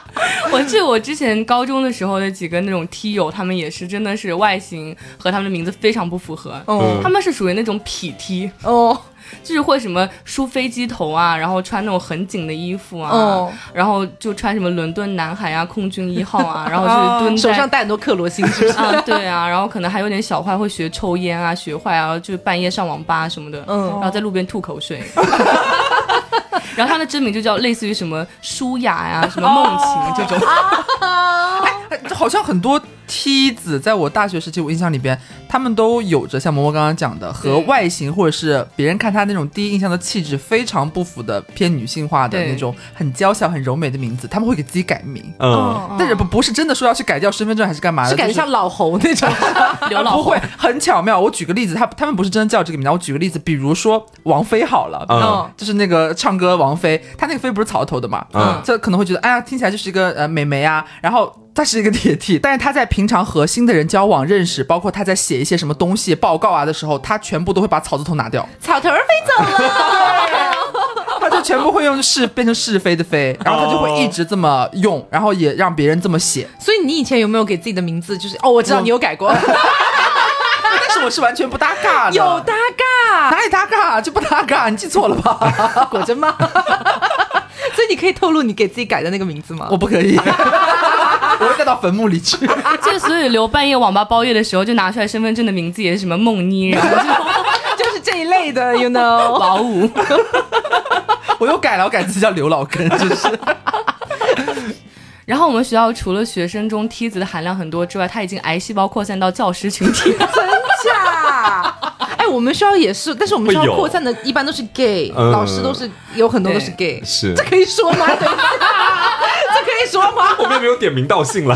Speaker 4: 我记得我之前高中的时候的几个那种梯友，他们也是真的是外形和他们的名字非常不符合。
Speaker 1: 哦
Speaker 4: 他们是属于那种痞梯，
Speaker 1: 哦，
Speaker 4: 就是会什么梳飞机头啊，然后穿那种很紧的衣服啊，
Speaker 1: 哦
Speaker 4: 然后就穿什么伦敦男孩啊、空军一号啊，然后就是蹲在
Speaker 1: 手上戴很多克罗心，是不是？
Speaker 4: 啊，对啊，然后可能还有点小坏，会学抽烟啊、学坏啊，就是半夜上网吧什么的，
Speaker 1: 嗯
Speaker 4: 然后在路边吐口水。然后他的真名就叫类似于什么舒雅呀、什么梦晴这种。
Speaker 3: 哎，好像很多梯子，在我大学时期，我印象里边，他们都有着像嬷嬷刚刚讲的，和外形或者是别人看他那种第一印象的气质非常不符的偏女性化的
Speaker 4: 对
Speaker 3: 那种很娇小、很柔美的名字，他们会给自己改名。
Speaker 2: 嗯，
Speaker 3: 但是不不是真的说要去改掉身份证还是干嘛的，
Speaker 1: 是感觉
Speaker 3: 就是
Speaker 1: 像老侯那种。
Speaker 4: 刘老侯
Speaker 3: 不会，很巧妙。我举个例子，他他们不是真的叫这个名字。我举个例子，比如说王菲好了，
Speaker 2: 嗯
Speaker 3: 就是那个唱歌王菲，她那个菲不是草头的嘛，
Speaker 2: 嗯
Speaker 3: 这可能会觉得，哎呀，听起来就是一个呃美眉啊，然后。她是一个铁 T， 但是她在平常和新的人交往、认识，包括她在写一些什么东西、报告啊的时候，她全部都会把草字头拿掉，
Speaker 1: 草头儿飞走了。
Speaker 3: 她就全部会用是变成是非的非，然后她就会一直这么用，然后也让别人这么写。
Speaker 1: 所以你以前有没有给自己的名字就是哦，我知道你有改过，
Speaker 3: 但是我是完全不搭嘎的，
Speaker 1: 有搭嘎，
Speaker 3: 哪里搭嘎就不搭嘎，你记错了吧？
Speaker 1: 果真吗？所以你可以透露你给自己改的那个名字吗？
Speaker 3: 我不可以，我会带到坟墓里去。
Speaker 4: 就所以留半夜网吧包夜的时候，就拿出来身份证的名字也是什么梦妮，然后就
Speaker 1: 就是这一类的 ，you know，
Speaker 4: 老五。
Speaker 3: 我又改了，我改自己叫刘老根，真是。
Speaker 4: 然后我们学校除了学生中梯子的含量很多之外，它已经癌细胞扩散到教师群体了。
Speaker 1: 真假？哎，我们学校也是，但是我们学校扩散的一般都是 gay，、
Speaker 2: 嗯、
Speaker 1: 老师都是有很多都是 gay，
Speaker 2: 是
Speaker 1: 这可以说吗？这可以说吗？
Speaker 2: 后面没有点名道姓了。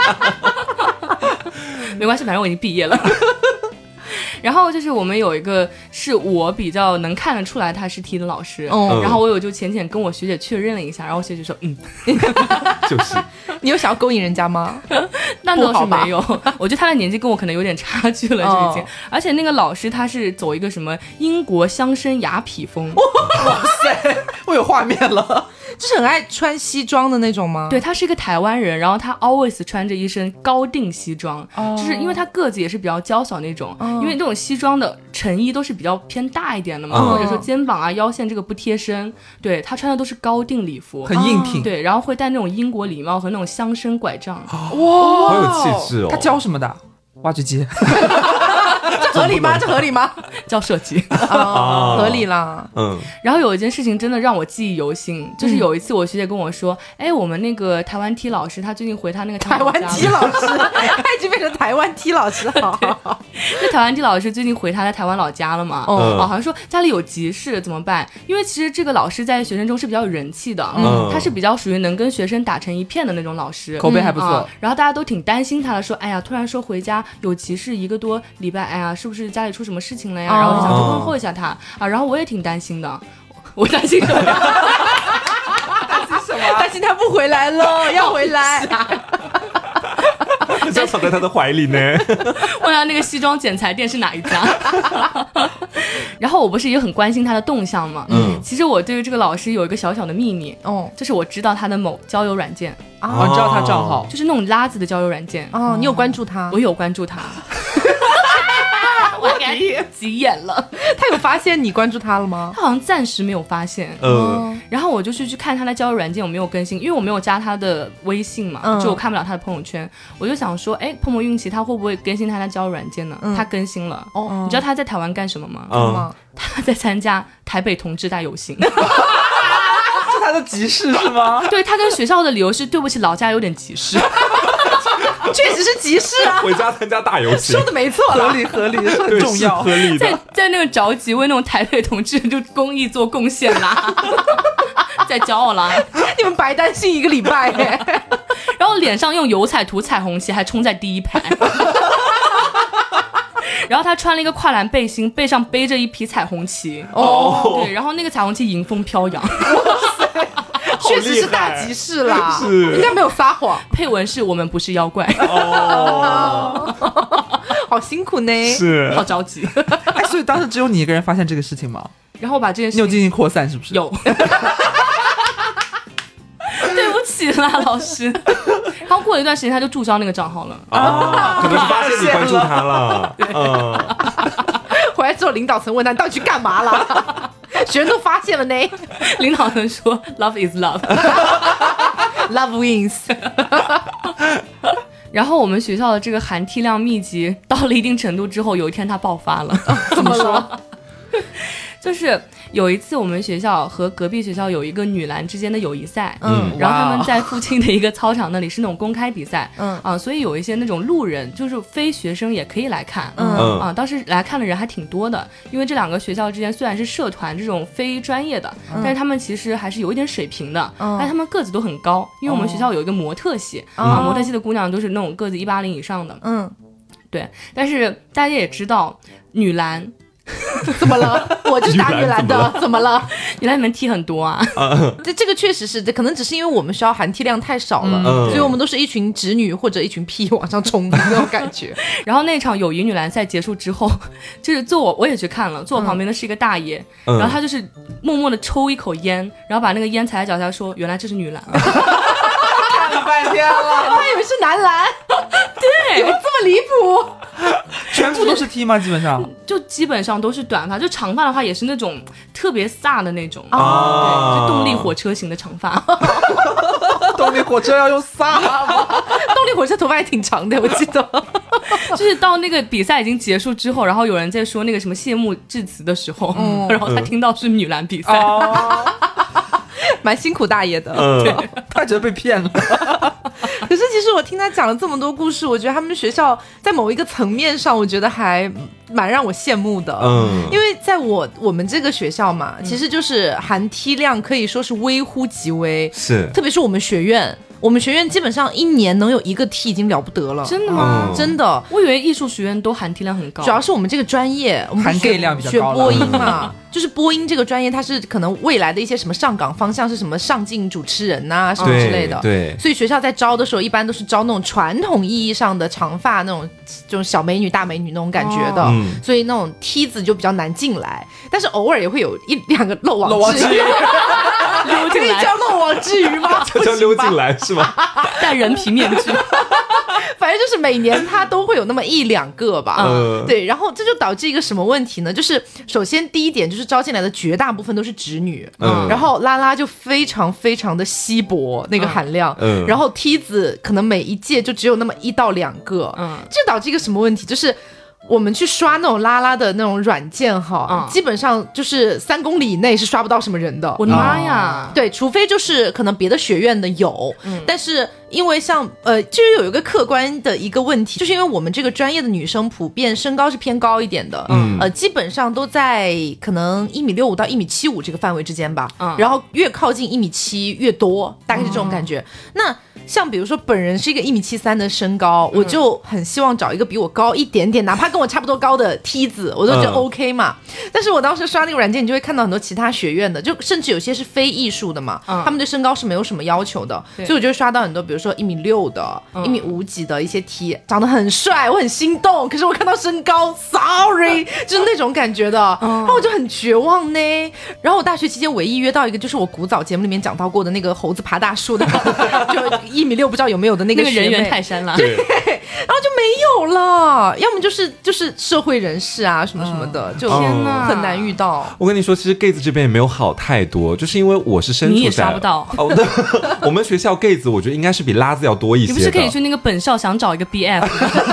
Speaker 4: 没关系，反正我已经毕业了。然后就是我们有一个是我比较能看得出来他是 T 的老师，
Speaker 1: 嗯
Speaker 4: 然后我有就浅浅跟我学姐确认了一下，然后学姐说嗯，
Speaker 2: 就是
Speaker 1: 你有想要勾引人家吗？
Speaker 4: 那倒是没有，我觉得他的年纪跟我可能有点差距了，就已经、
Speaker 1: 哦。
Speaker 4: 而且那个老师他是走一个什么英国乡绅雅痞风，
Speaker 3: 哇塞，我有画面了。
Speaker 1: 就是很爱穿西装的那种吗？
Speaker 4: 对，他是一个台湾人，然后他 always 穿着一身高定西装，
Speaker 1: 哦、
Speaker 4: 就是因为他个子也是比较娇小那种，
Speaker 1: 哦、
Speaker 4: 因为这种西装的成衣都是比较偏大一点的嘛，
Speaker 2: 哦、
Speaker 4: 或者说肩膀啊、腰线这个不贴身，对他穿的都是高定礼服，
Speaker 3: 很硬挺，
Speaker 4: 对，然后会戴那种英国礼帽和那种乡绅拐杖，
Speaker 2: 哇，好有气质哦。
Speaker 3: 他教什么的？挖掘机。
Speaker 1: 这合理吗？这合理吗？
Speaker 4: 教设计，
Speaker 1: 哦，合理啦。
Speaker 2: 嗯。
Speaker 4: 然后有一件事情真的让我记忆犹新，就是有一次我学姐跟我说，哎、嗯，我们那个台湾 T 老师他最近回他那个
Speaker 1: 台湾 T 老师，他已经变成台湾 T 老师了。好好，
Speaker 4: 那台湾 T 老师最近回他的台湾老家了嘛？
Speaker 1: 嗯，
Speaker 4: 好像说家里有急事怎么办？因为其实这个老师在学生中是比较有人气的，
Speaker 2: 嗯，
Speaker 4: 他是比较属于能跟学生打成一片的那种老师，
Speaker 3: 口碑还不错、嗯
Speaker 4: 啊。然后大家都挺担心他的，说，哎呀，突然说回家有急事一个多礼拜，哎呀，是不是家里出什么事情了呀？然后就想去问候一下他啊。然后我也挺担心的，我担心什么？
Speaker 3: 担心什么？
Speaker 1: 担心他不回来了，要回来。
Speaker 2: 这样躺在他的怀里呢。
Speaker 4: 问他那个西装剪裁店是哪一家？然后我不是也很关心他的动向吗？
Speaker 2: 嗯，
Speaker 4: 其实我对于这个老师有一个小小的秘密，
Speaker 1: 哦，
Speaker 4: 就是我知道他的某交友软件
Speaker 3: 啊，你知道他账号，
Speaker 4: 就是那种拉子的交友软件。
Speaker 1: 哦，你有关注他？
Speaker 4: 我有关注他。我给急眼了。
Speaker 1: 他有发现你关注他了吗？
Speaker 4: 他好像暂时没有发现。
Speaker 2: 嗯，
Speaker 4: 然后我就去去看他的交友软件有没有更新，因为我没有加他的微信嘛，
Speaker 1: 嗯、
Speaker 4: 就我看不了他的朋友圈。我就想说，哎，碰碰运气，他会不会更新他的交友软件呢？嗯、他更新了。哦，你知道他在台湾干什么吗？
Speaker 2: 嗯，
Speaker 4: 他在参加台北同志大游行。
Speaker 3: 是他的急事是吗？
Speaker 4: 对，他跟学校的理由是对不起老家有点急事。
Speaker 1: 确实是急事啊，
Speaker 2: 回家参加大游行，
Speaker 1: 说的没错，
Speaker 3: 合理合理，很重要，
Speaker 2: 合理的。
Speaker 4: 在在那个着急为那种台北同志就公益做贡献啦，在骄傲啦，
Speaker 1: 你们白担心一个礼拜哎，
Speaker 4: 然后脸上用油彩涂彩虹旗，还冲在第一排。然后他穿了一个跨栏背心，背上背着一匹彩虹旗哦，对，然后那个彩虹旗迎风飘扬。
Speaker 1: 确实是大吉事啦，
Speaker 2: 是
Speaker 1: 应该没有撒谎。
Speaker 4: 配文是我们不是妖怪
Speaker 2: 哦，
Speaker 1: 好辛苦呢，
Speaker 2: 是
Speaker 4: 好着急。
Speaker 3: 哎，所以当时只有你一个人发现这个事情吗？
Speaker 4: 然后我把这件事
Speaker 3: 你有进行扩散是不是？
Speaker 4: 有。对不起， 起啦，老师。然后过了一段时间，他就注销那个账号了。
Speaker 2: 啊，可能是发现你关注他了。嗯，
Speaker 1: 回来之后，领导层问他你到底去干嘛了？学生都发现了呢。
Speaker 4: 领导层说 ：“Love is love，
Speaker 1: love wins。”
Speaker 4: 然后我们学校的这个含梯量密集到了一定程度之后，有一天它爆发了。
Speaker 1: 怎么了？
Speaker 4: 就是有一次我们学校和隔壁学校有一个女篮之间的友谊赛，
Speaker 1: 嗯，
Speaker 4: 然后他们在附近的一个操场那里是那种公开比赛，
Speaker 1: 嗯
Speaker 4: 啊，所以有一些那种路人，就是非学生也可以来看，
Speaker 1: 嗯
Speaker 4: 啊，当时来看的人还挺多的，因为这两个学校之间虽然是社团这种非专业的，
Speaker 1: 嗯、
Speaker 4: 但是他们其实还是有一点水平的，
Speaker 1: 嗯、
Speaker 4: 但是他们个子都很高，因为我们学校有一个模特系，
Speaker 1: 哦、
Speaker 4: 啊，模特系的姑娘都是那种个子一八零以上的，
Speaker 1: 嗯，
Speaker 4: 对，但是大家也知道女篮。
Speaker 1: 怎么了？我就是打女篮的，怎么了？
Speaker 4: 女篮里面踢很多啊。
Speaker 1: 这这个确实是，可能只是因为我们学校含踢量太少了，
Speaker 2: 嗯、
Speaker 1: 所以我们都是一群直女或者一群屁往上冲的那种感觉。
Speaker 4: 然后那场友谊女篮赛结束之后，就是坐我我也去看了，坐我旁边的是一个大爷，嗯、然后他就是默默的抽一口烟，然后把那个烟踩在脚下说：“原来这是女篮。”
Speaker 3: 看了半天了，
Speaker 1: 他以为是男篮，
Speaker 4: 对，
Speaker 1: 有这么离谱。
Speaker 3: 全部都是 T 吗？基本上
Speaker 4: 就基本上都是短发，就长发的话也是那种特别飒的那种，
Speaker 1: 啊、
Speaker 4: 对，就动力火车型的长发。
Speaker 3: 动力火车要用飒吗？
Speaker 1: 动力火车头发还挺长的，我记得。
Speaker 4: 就是到那个比赛已经结束之后，然后有人在说那个什么谢幕致辞的时候，嗯、然后他听到是女篮比赛。
Speaker 3: 哦
Speaker 1: 蛮辛苦大爷的，
Speaker 2: 嗯、
Speaker 1: 对，
Speaker 3: 他觉得被骗了。
Speaker 1: 可是其实我听他讲了这么多故事，我觉得他们学校在某一个层面上，我觉得还蛮让我羡慕的。嗯，因为在我我们这个学校嘛，其实就是含梯量可以说是微乎其微，
Speaker 2: 是，
Speaker 1: 特别是我们学院。我们学院基本上一年能有一个 T 已经了不得了。
Speaker 4: 真的吗？
Speaker 1: 嗯、真的，
Speaker 4: 我以为艺术学院都含 T 量很高。
Speaker 1: 主要是我们这个专业，我们
Speaker 3: 含 T 量比较高，
Speaker 1: 学播音嘛，就是播音这个专业，它是可能未来的一些什么上岗方向是什么上镜主持人呐、啊、什么之类的。
Speaker 2: 对。对，
Speaker 1: 所以学校在招的时候，一般都是招那种传统意义上的长发那种，这种小美女、大美女那种感觉的。哦嗯、所以那种梯子就比较难进来，但是偶尔也会有一两个漏网之鱼。可以叫漏网之鱼吗？
Speaker 2: 这叫溜进来是吗？
Speaker 4: 戴人皮面具。
Speaker 1: 反正就是每年它都会有那么一两个吧，嗯，对，然后这就导致一个什么问题呢？就是首先第一点就是招进来的绝大部分都是直女，嗯，然后拉拉就非常非常的稀薄那个含量，嗯，然后梯子可能每一届就只有那么一到两个，嗯，这导致一个什么问题？就是我们去刷那种拉拉的那种软件哈，嗯、基本上就是三公里以内是刷不到什么人的。
Speaker 4: 我的妈呀！
Speaker 1: 对，除非就是可能别的学院的有，嗯、但是因为像呃，就是有一个客观的一个问题，就是因为我们这个专业的女生普遍身高是偏高一点的，嗯，呃，基本上都在可能一米六五到一米七五这个范围之间吧，嗯，然后越靠近一米七越多，大概是这种感觉。嗯、那像比如说本人是一个一米七三的身高，嗯、我就很希望找一个比我高一点点，哪怕跟我差不多高的梯子，我都觉得 OK 嘛。嗯、但是我当时刷那个软件，你就会看到很多其他学院的，就甚至有些是非艺术的嘛，嗯、他们对身高是没有什么要求的，所以我就会刷到很多，比如说一米六的、一米五几的一些 T， 长得很帅，我很心动。可是我看到身高 ，sorry， 就是那种感觉的，嗯、然后我就很绝望呢。然后我大学期间唯一约到一个，就是我古早节目里面讲到过的那个猴子爬大树的，就一米六不知道有没有的那个
Speaker 4: 那个人猿泰山啦，
Speaker 1: 对，然后就没有了，要么就是就是社会人士啊什么什么的，嗯、就天哪，很难遇到。
Speaker 2: 我跟你说，其实 gays 这边也没有好太多，就是因为我是身处在，
Speaker 4: 你也刷不到
Speaker 2: 哦。我们学校 gays 我觉得应该是比拉子要多一些的。
Speaker 4: 你不是可以去那个本校想找一个 B F？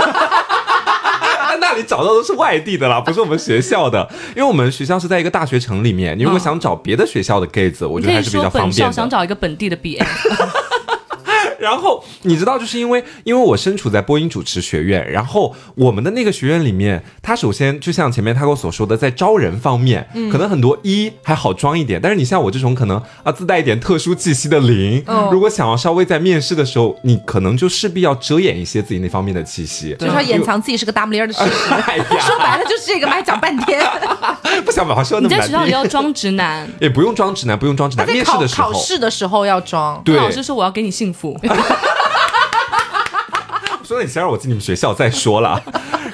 Speaker 2: 那里找到都是外地的啦，不是我们学校的，因为我们学校是在一个大学城里面。你如果想找别的学校的 gays，、嗯、我觉得还是比较方便的。
Speaker 4: 本校想找一个本地的 B F。
Speaker 2: 然后你知道，就是因为因为我身处在播音主持学院，然后我们的那个学院里面，它首先就像前面他跟我所说的，在招人方面，嗯、可能很多一还好装一点，但是你像我这种可能啊自带一点特殊气息的零，哦、如果想要稍微在面试的时候，你可能就势必要遮掩一些自己那方面的气息，
Speaker 1: 就是要掩藏自己是个大不咧的事实。哎、说白了就是这个，还讲半天，
Speaker 2: 不想把话说那么难听。
Speaker 4: 你在学校里要装直男，
Speaker 2: 也不用装直男，不用装直男，面试的时候，
Speaker 1: 考试的时候要装。
Speaker 2: 对，
Speaker 4: 老师说我要给你幸福。
Speaker 2: 说你先让我进你们学校再说了。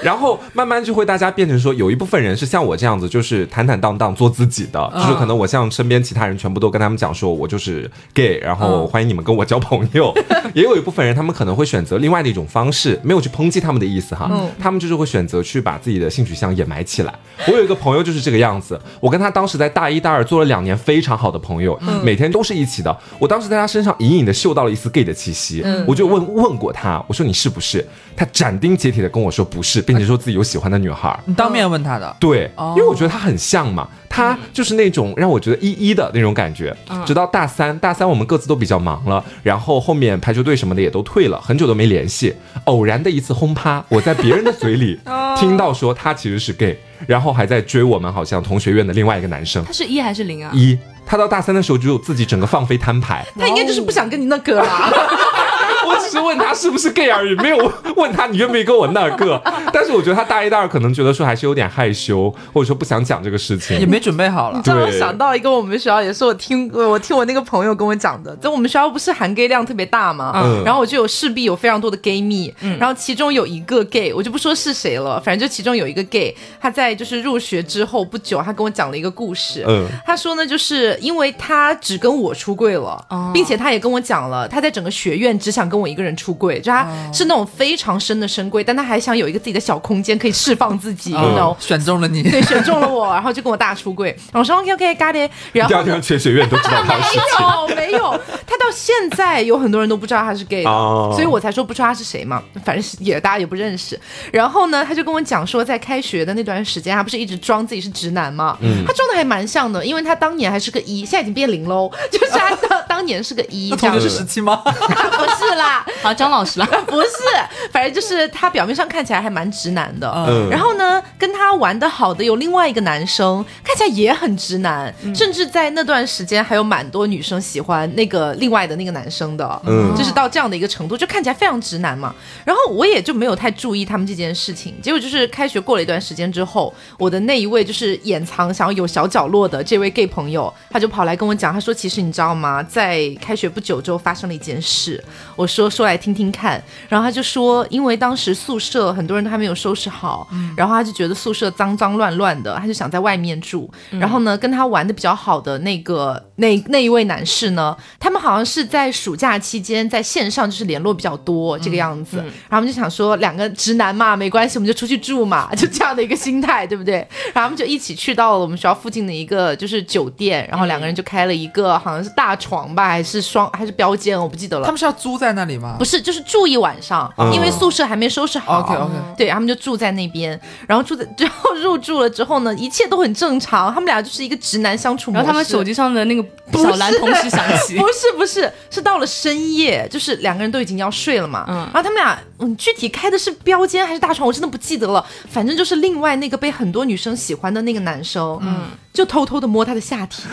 Speaker 2: 然后慢慢就会大家变成说，有一部分人是像我这样子，就是坦坦荡荡做自己的，就是可能我像身边其他人全部都跟他们讲说我就是 gay， 然后欢迎你们跟我交朋友。也有一部分人他们可能会选择另外的一种方式，没有去抨击他们的意思哈，他们就是会选择去把自己的性取向掩埋起来。我有一个朋友就是这个样子，我跟他当时在大一大二做了两年非常好的朋友，每天都是一起的。我当时在他身上隐隐的嗅到了一丝 gay 的气息，我就问问过他，我说你是不是？他斩钉截铁的跟我说不是，并且说自己有喜欢的女孩。
Speaker 3: 你当面问他的？
Speaker 2: 对，因为我觉得他很像嘛，他就是那种让我觉得一一的那种感觉。直到大三，大三我们各自都比较忙了，然后后面排球队什么的也都退了，很久都没联系。偶然的一次轰趴，我在别人的嘴里听到说他其实是 gay， 然后还在追我们好像同学院的另外一个男生。
Speaker 4: 他是一还是零啊？
Speaker 2: 一。他到大三的时候只有自己整个放飞摊牌，
Speaker 1: 他应该就是不想跟你那个啦。
Speaker 2: 我只是问他是不是 gay 而已，没有问他你愿不愿意跟我那个。但是我觉得他大一大二可能觉得说还是有点害羞，或者说不想讲这个事情，
Speaker 3: 也没准备好了。
Speaker 1: 你知道我想到一个我们学校也是我听我听我那个朋友跟我讲的，就我们学校不是含 gay 量特别大嘛，嗯、然后我就有势必有非常多的 gay 蜜、嗯，然后其中有一个 gay， 我就不说是谁了，反正就其中有一个 gay， 他在就是入学之后不久，他跟我讲了一个故事，嗯，他说呢，就是因为他只跟我出柜了，哦、并且他也跟我讲了，他在整个学院只想跟我一个人出柜。就他是那种非常深的深柜，但他还想有一个自己的小空间可以释放自己，
Speaker 3: 哦 you know? 选中了你，
Speaker 1: 对，选中了我，然后就跟我大出柜。然后我说 OK OK got it， 然后
Speaker 2: 第二天全学院都知道他的事情。
Speaker 1: 没有没有，他到现在有很多人都不知道他是 gay 的，哦、所以我才说不知道他是谁嘛，反正也大家也不认识。然后呢，他就跟我讲说，在开学的那段时间，他不是一直装自己是直男嘛，嗯、他装的还蛮像的，因为他当年还是个一，现在已经变零喽，就是他当年是个一。
Speaker 3: 他同学是十七吗？
Speaker 1: 不是啦，
Speaker 4: 好，张老师啦，
Speaker 1: 不是，反正就是他表面上看起来还蛮直男的，嗯、然后呢，跟他玩的好的有另外一个男生，看起来也很直男，嗯、甚至在那段时间还有蛮多女生喜欢那个另外的那个男生的，嗯，就是到这样的一个程度，就看起来非常直男嘛。然后我也就没有太注意他们这件事情，结果就是开学过了一段时间之后，我的那一位就是掩藏想要有小角落的这位 gay 朋友，他就跑来跟我讲，他说其实你知道吗，在开学不久之后发生了一件事。我说说来听听看。然后他就说，因为当时宿舍很多人都还没有收拾好，嗯、然后他就觉得宿舍脏脏乱乱的，他就想在外面住。嗯、然后呢，跟他玩的比较好的那个那那一位男士呢，他们好像是在暑假期间在线上就是联络比较多、嗯、这个样子。嗯、然后我们就想说，两个直男嘛，没关系，我们就出去住嘛，就这样的一个心态，对不对？然后他们就一起去到了我们学校附近的一个就是酒店，然后两个人就开了一个好像是大床吧，还是双还是标间，我不记得了。
Speaker 3: 他们是要租在那里吗？
Speaker 1: 不是，就是住一晚上，嗯、因为宿舍还没收拾好。
Speaker 3: OK OK，
Speaker 1: 对，他们就住在那边，然后住在之后入住了之后呢，一切都很正常，他们俩就是一个直男相处模式。
Speaker 4: 然后他们手机上的那个小蓝同时响起，
Speaker 1: 不是不是，是到了深夜，就是两个人都已经要睡了嘛。嗯，然后他们俩，嗯，具体开的是标间还是大床，我真的不记得了。反正就是另外那个被很多女生喜欢的那个男生，嗯，就偷偷的摸他的下体。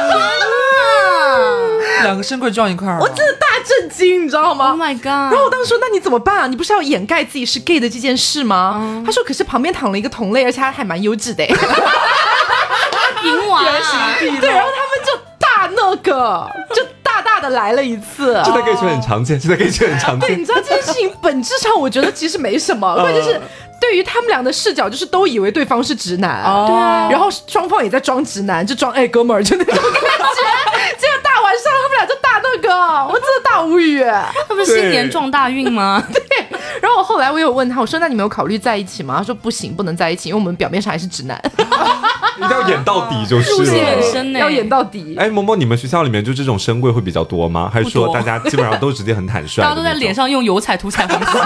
Speaker 3: 两个深柜撞一块儿，
Speaker 1: 我真的大震惊，你知道吗
Speaker 4: ？Oh my god！
Speaker 1: 然后我当时说，那你怎么办啊？你不是要掩盖自己是 gay 的这件事吗？嗯、他说，可是旁边躺了一个同类，而且他还蛮优质的。银
Speaker 4: 娃，
Speaker 1: 对，然后他们就大那个，就大大的来了一次。
Speaker 2: 这在 gay 圈很常见，这在 gay 圈很常见。
Speaker 1: 对，你知道这件事情本质上，我觉得其实没什么，关键是。对于他们俩的视角，就是都以为对方是直男，
Speaker 4: 哦、对啊，
Speaker 1: 然后双方也在装直男，就装哎哥们儿，就那种感觉。结果大晚上他们俩就大那个，我真的大无语。
Speaker 4: 他们新年撞大运吗？
Speaker 1: 对。然后我后来我有问他，我说那你们有考虑在一起吗？他说不行，不能在一起，因为我们表面上还是直男。
Speaker 2: 一定要演到底就是了，
Speaker 4: 入戏很深呢，
Speaker 1: 要演到底。
Speaker 2: 哎，萌萌，你们学校里面就这种深柜会比较多吗？还是说大家基本上都直接很坦率？
Speaker 4: 大家都在脸上用油彩涂彩虹色。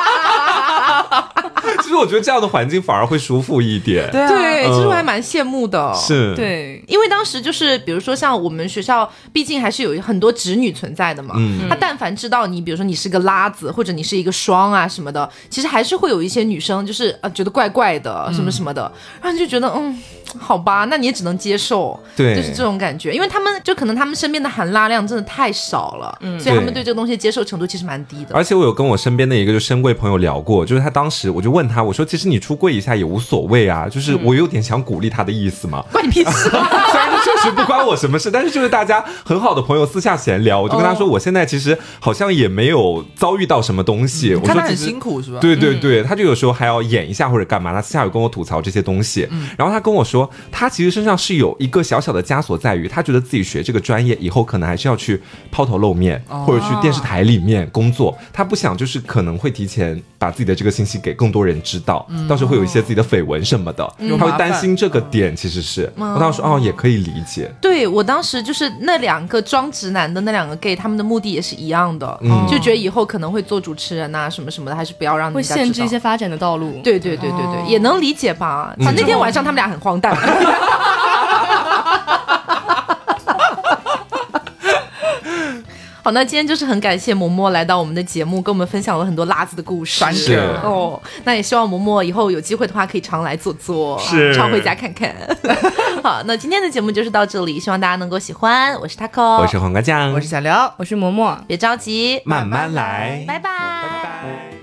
Speaker 2: 其实我觉得这样的环境反而会舒服一点。
Speaker 1: 对、啊，对，其实我还蛮羡慕的。
Speaker 2: 是，
Speaker 1: 对，因为当时就是比如说像我们学校，毕竟还是有很多直女存在的嘛。嗯，他但凡知道你，比如说你是个拉子，或者你是一个双啊什么的，其实还是会有一些女生就是呃觉得怪怪的什么什么的，然后你就觉得嗯。 好吧，那你也只能接受，
Speaker 2: 对，
Speaker 1: 就是这种感觉，因为他们就可能他们身边的含钠量真的太少了，嗯，所以他们对这个东西的接受程度其实蛮低的。
Speaker 2: 而且我有跟我身边的一个就深柜朋友聊过，就是他当时我就问他，我说其实你出柜一下也无所谓啊，就是我有点想鼓励他的意思嘛，
Speaker 1: 关你屁事啊！
Speaker 2: 虽然这确实不关我什么事，但是就是大家很好的朋友私下闲聊，我就跟他说，我现在其实好像也没有遭遇到什么东西，
Speaker 3: 嗯、
Speaker 2: 我说
Speaker 3: 看他很辛苦是吧？
Speaker 2: 对对对，他就有时候还要演一下或者干嘛，他私下有跟我吐槽这些东西，嗯、然后他跟我说，他其实身上是有一个小小的枷锁在于，他觉得自己学这个专业以后可能还是要去抛头露面，哦、或者去电视台里面工作，他不想就是可能会提前把自己的这个信息给更多人知道，嗯、到时候会有一些自己的绯闻什么的，嗯、他会担心这个点，其实是，嗯、我当时说哦也可以理解，
Speaker 1: 对我当时就是那两个装直男的那两个 gay， 他们的目的也是一样的，嗯、就觉得以后可能会做主持人啊什么什么的，还是不要让人家知道，
Speaker 4: 会限制一些发展的道路。
Speaker 1: 对对对对对，哦、也能理解吧？反正那天晚上他们俩很荒诞。好，那今天就是很感谢嬷嬷来到我们的节目，跟我们分享了很多辣子的故事。
Speaker 2: 是
Speaker 1: 哦，那也希望嬷嬷以后有机会的话可以常来坐坐，
Speaker 2: 是
Speaker 1: 常回家看看。好，那今天的节目就是到这里，希望大家能够喜欢。我是 Taco，
Speaker 2: 我是黄瓜酱，
Speaker 3: 我是小刘，
Speaker 4: 我是嬷嬷，
Speaker 1: 别着急，
Speaker 2: 慢慢来，
Speaker 1: 拜拜，
Speaker 2: 拜拜。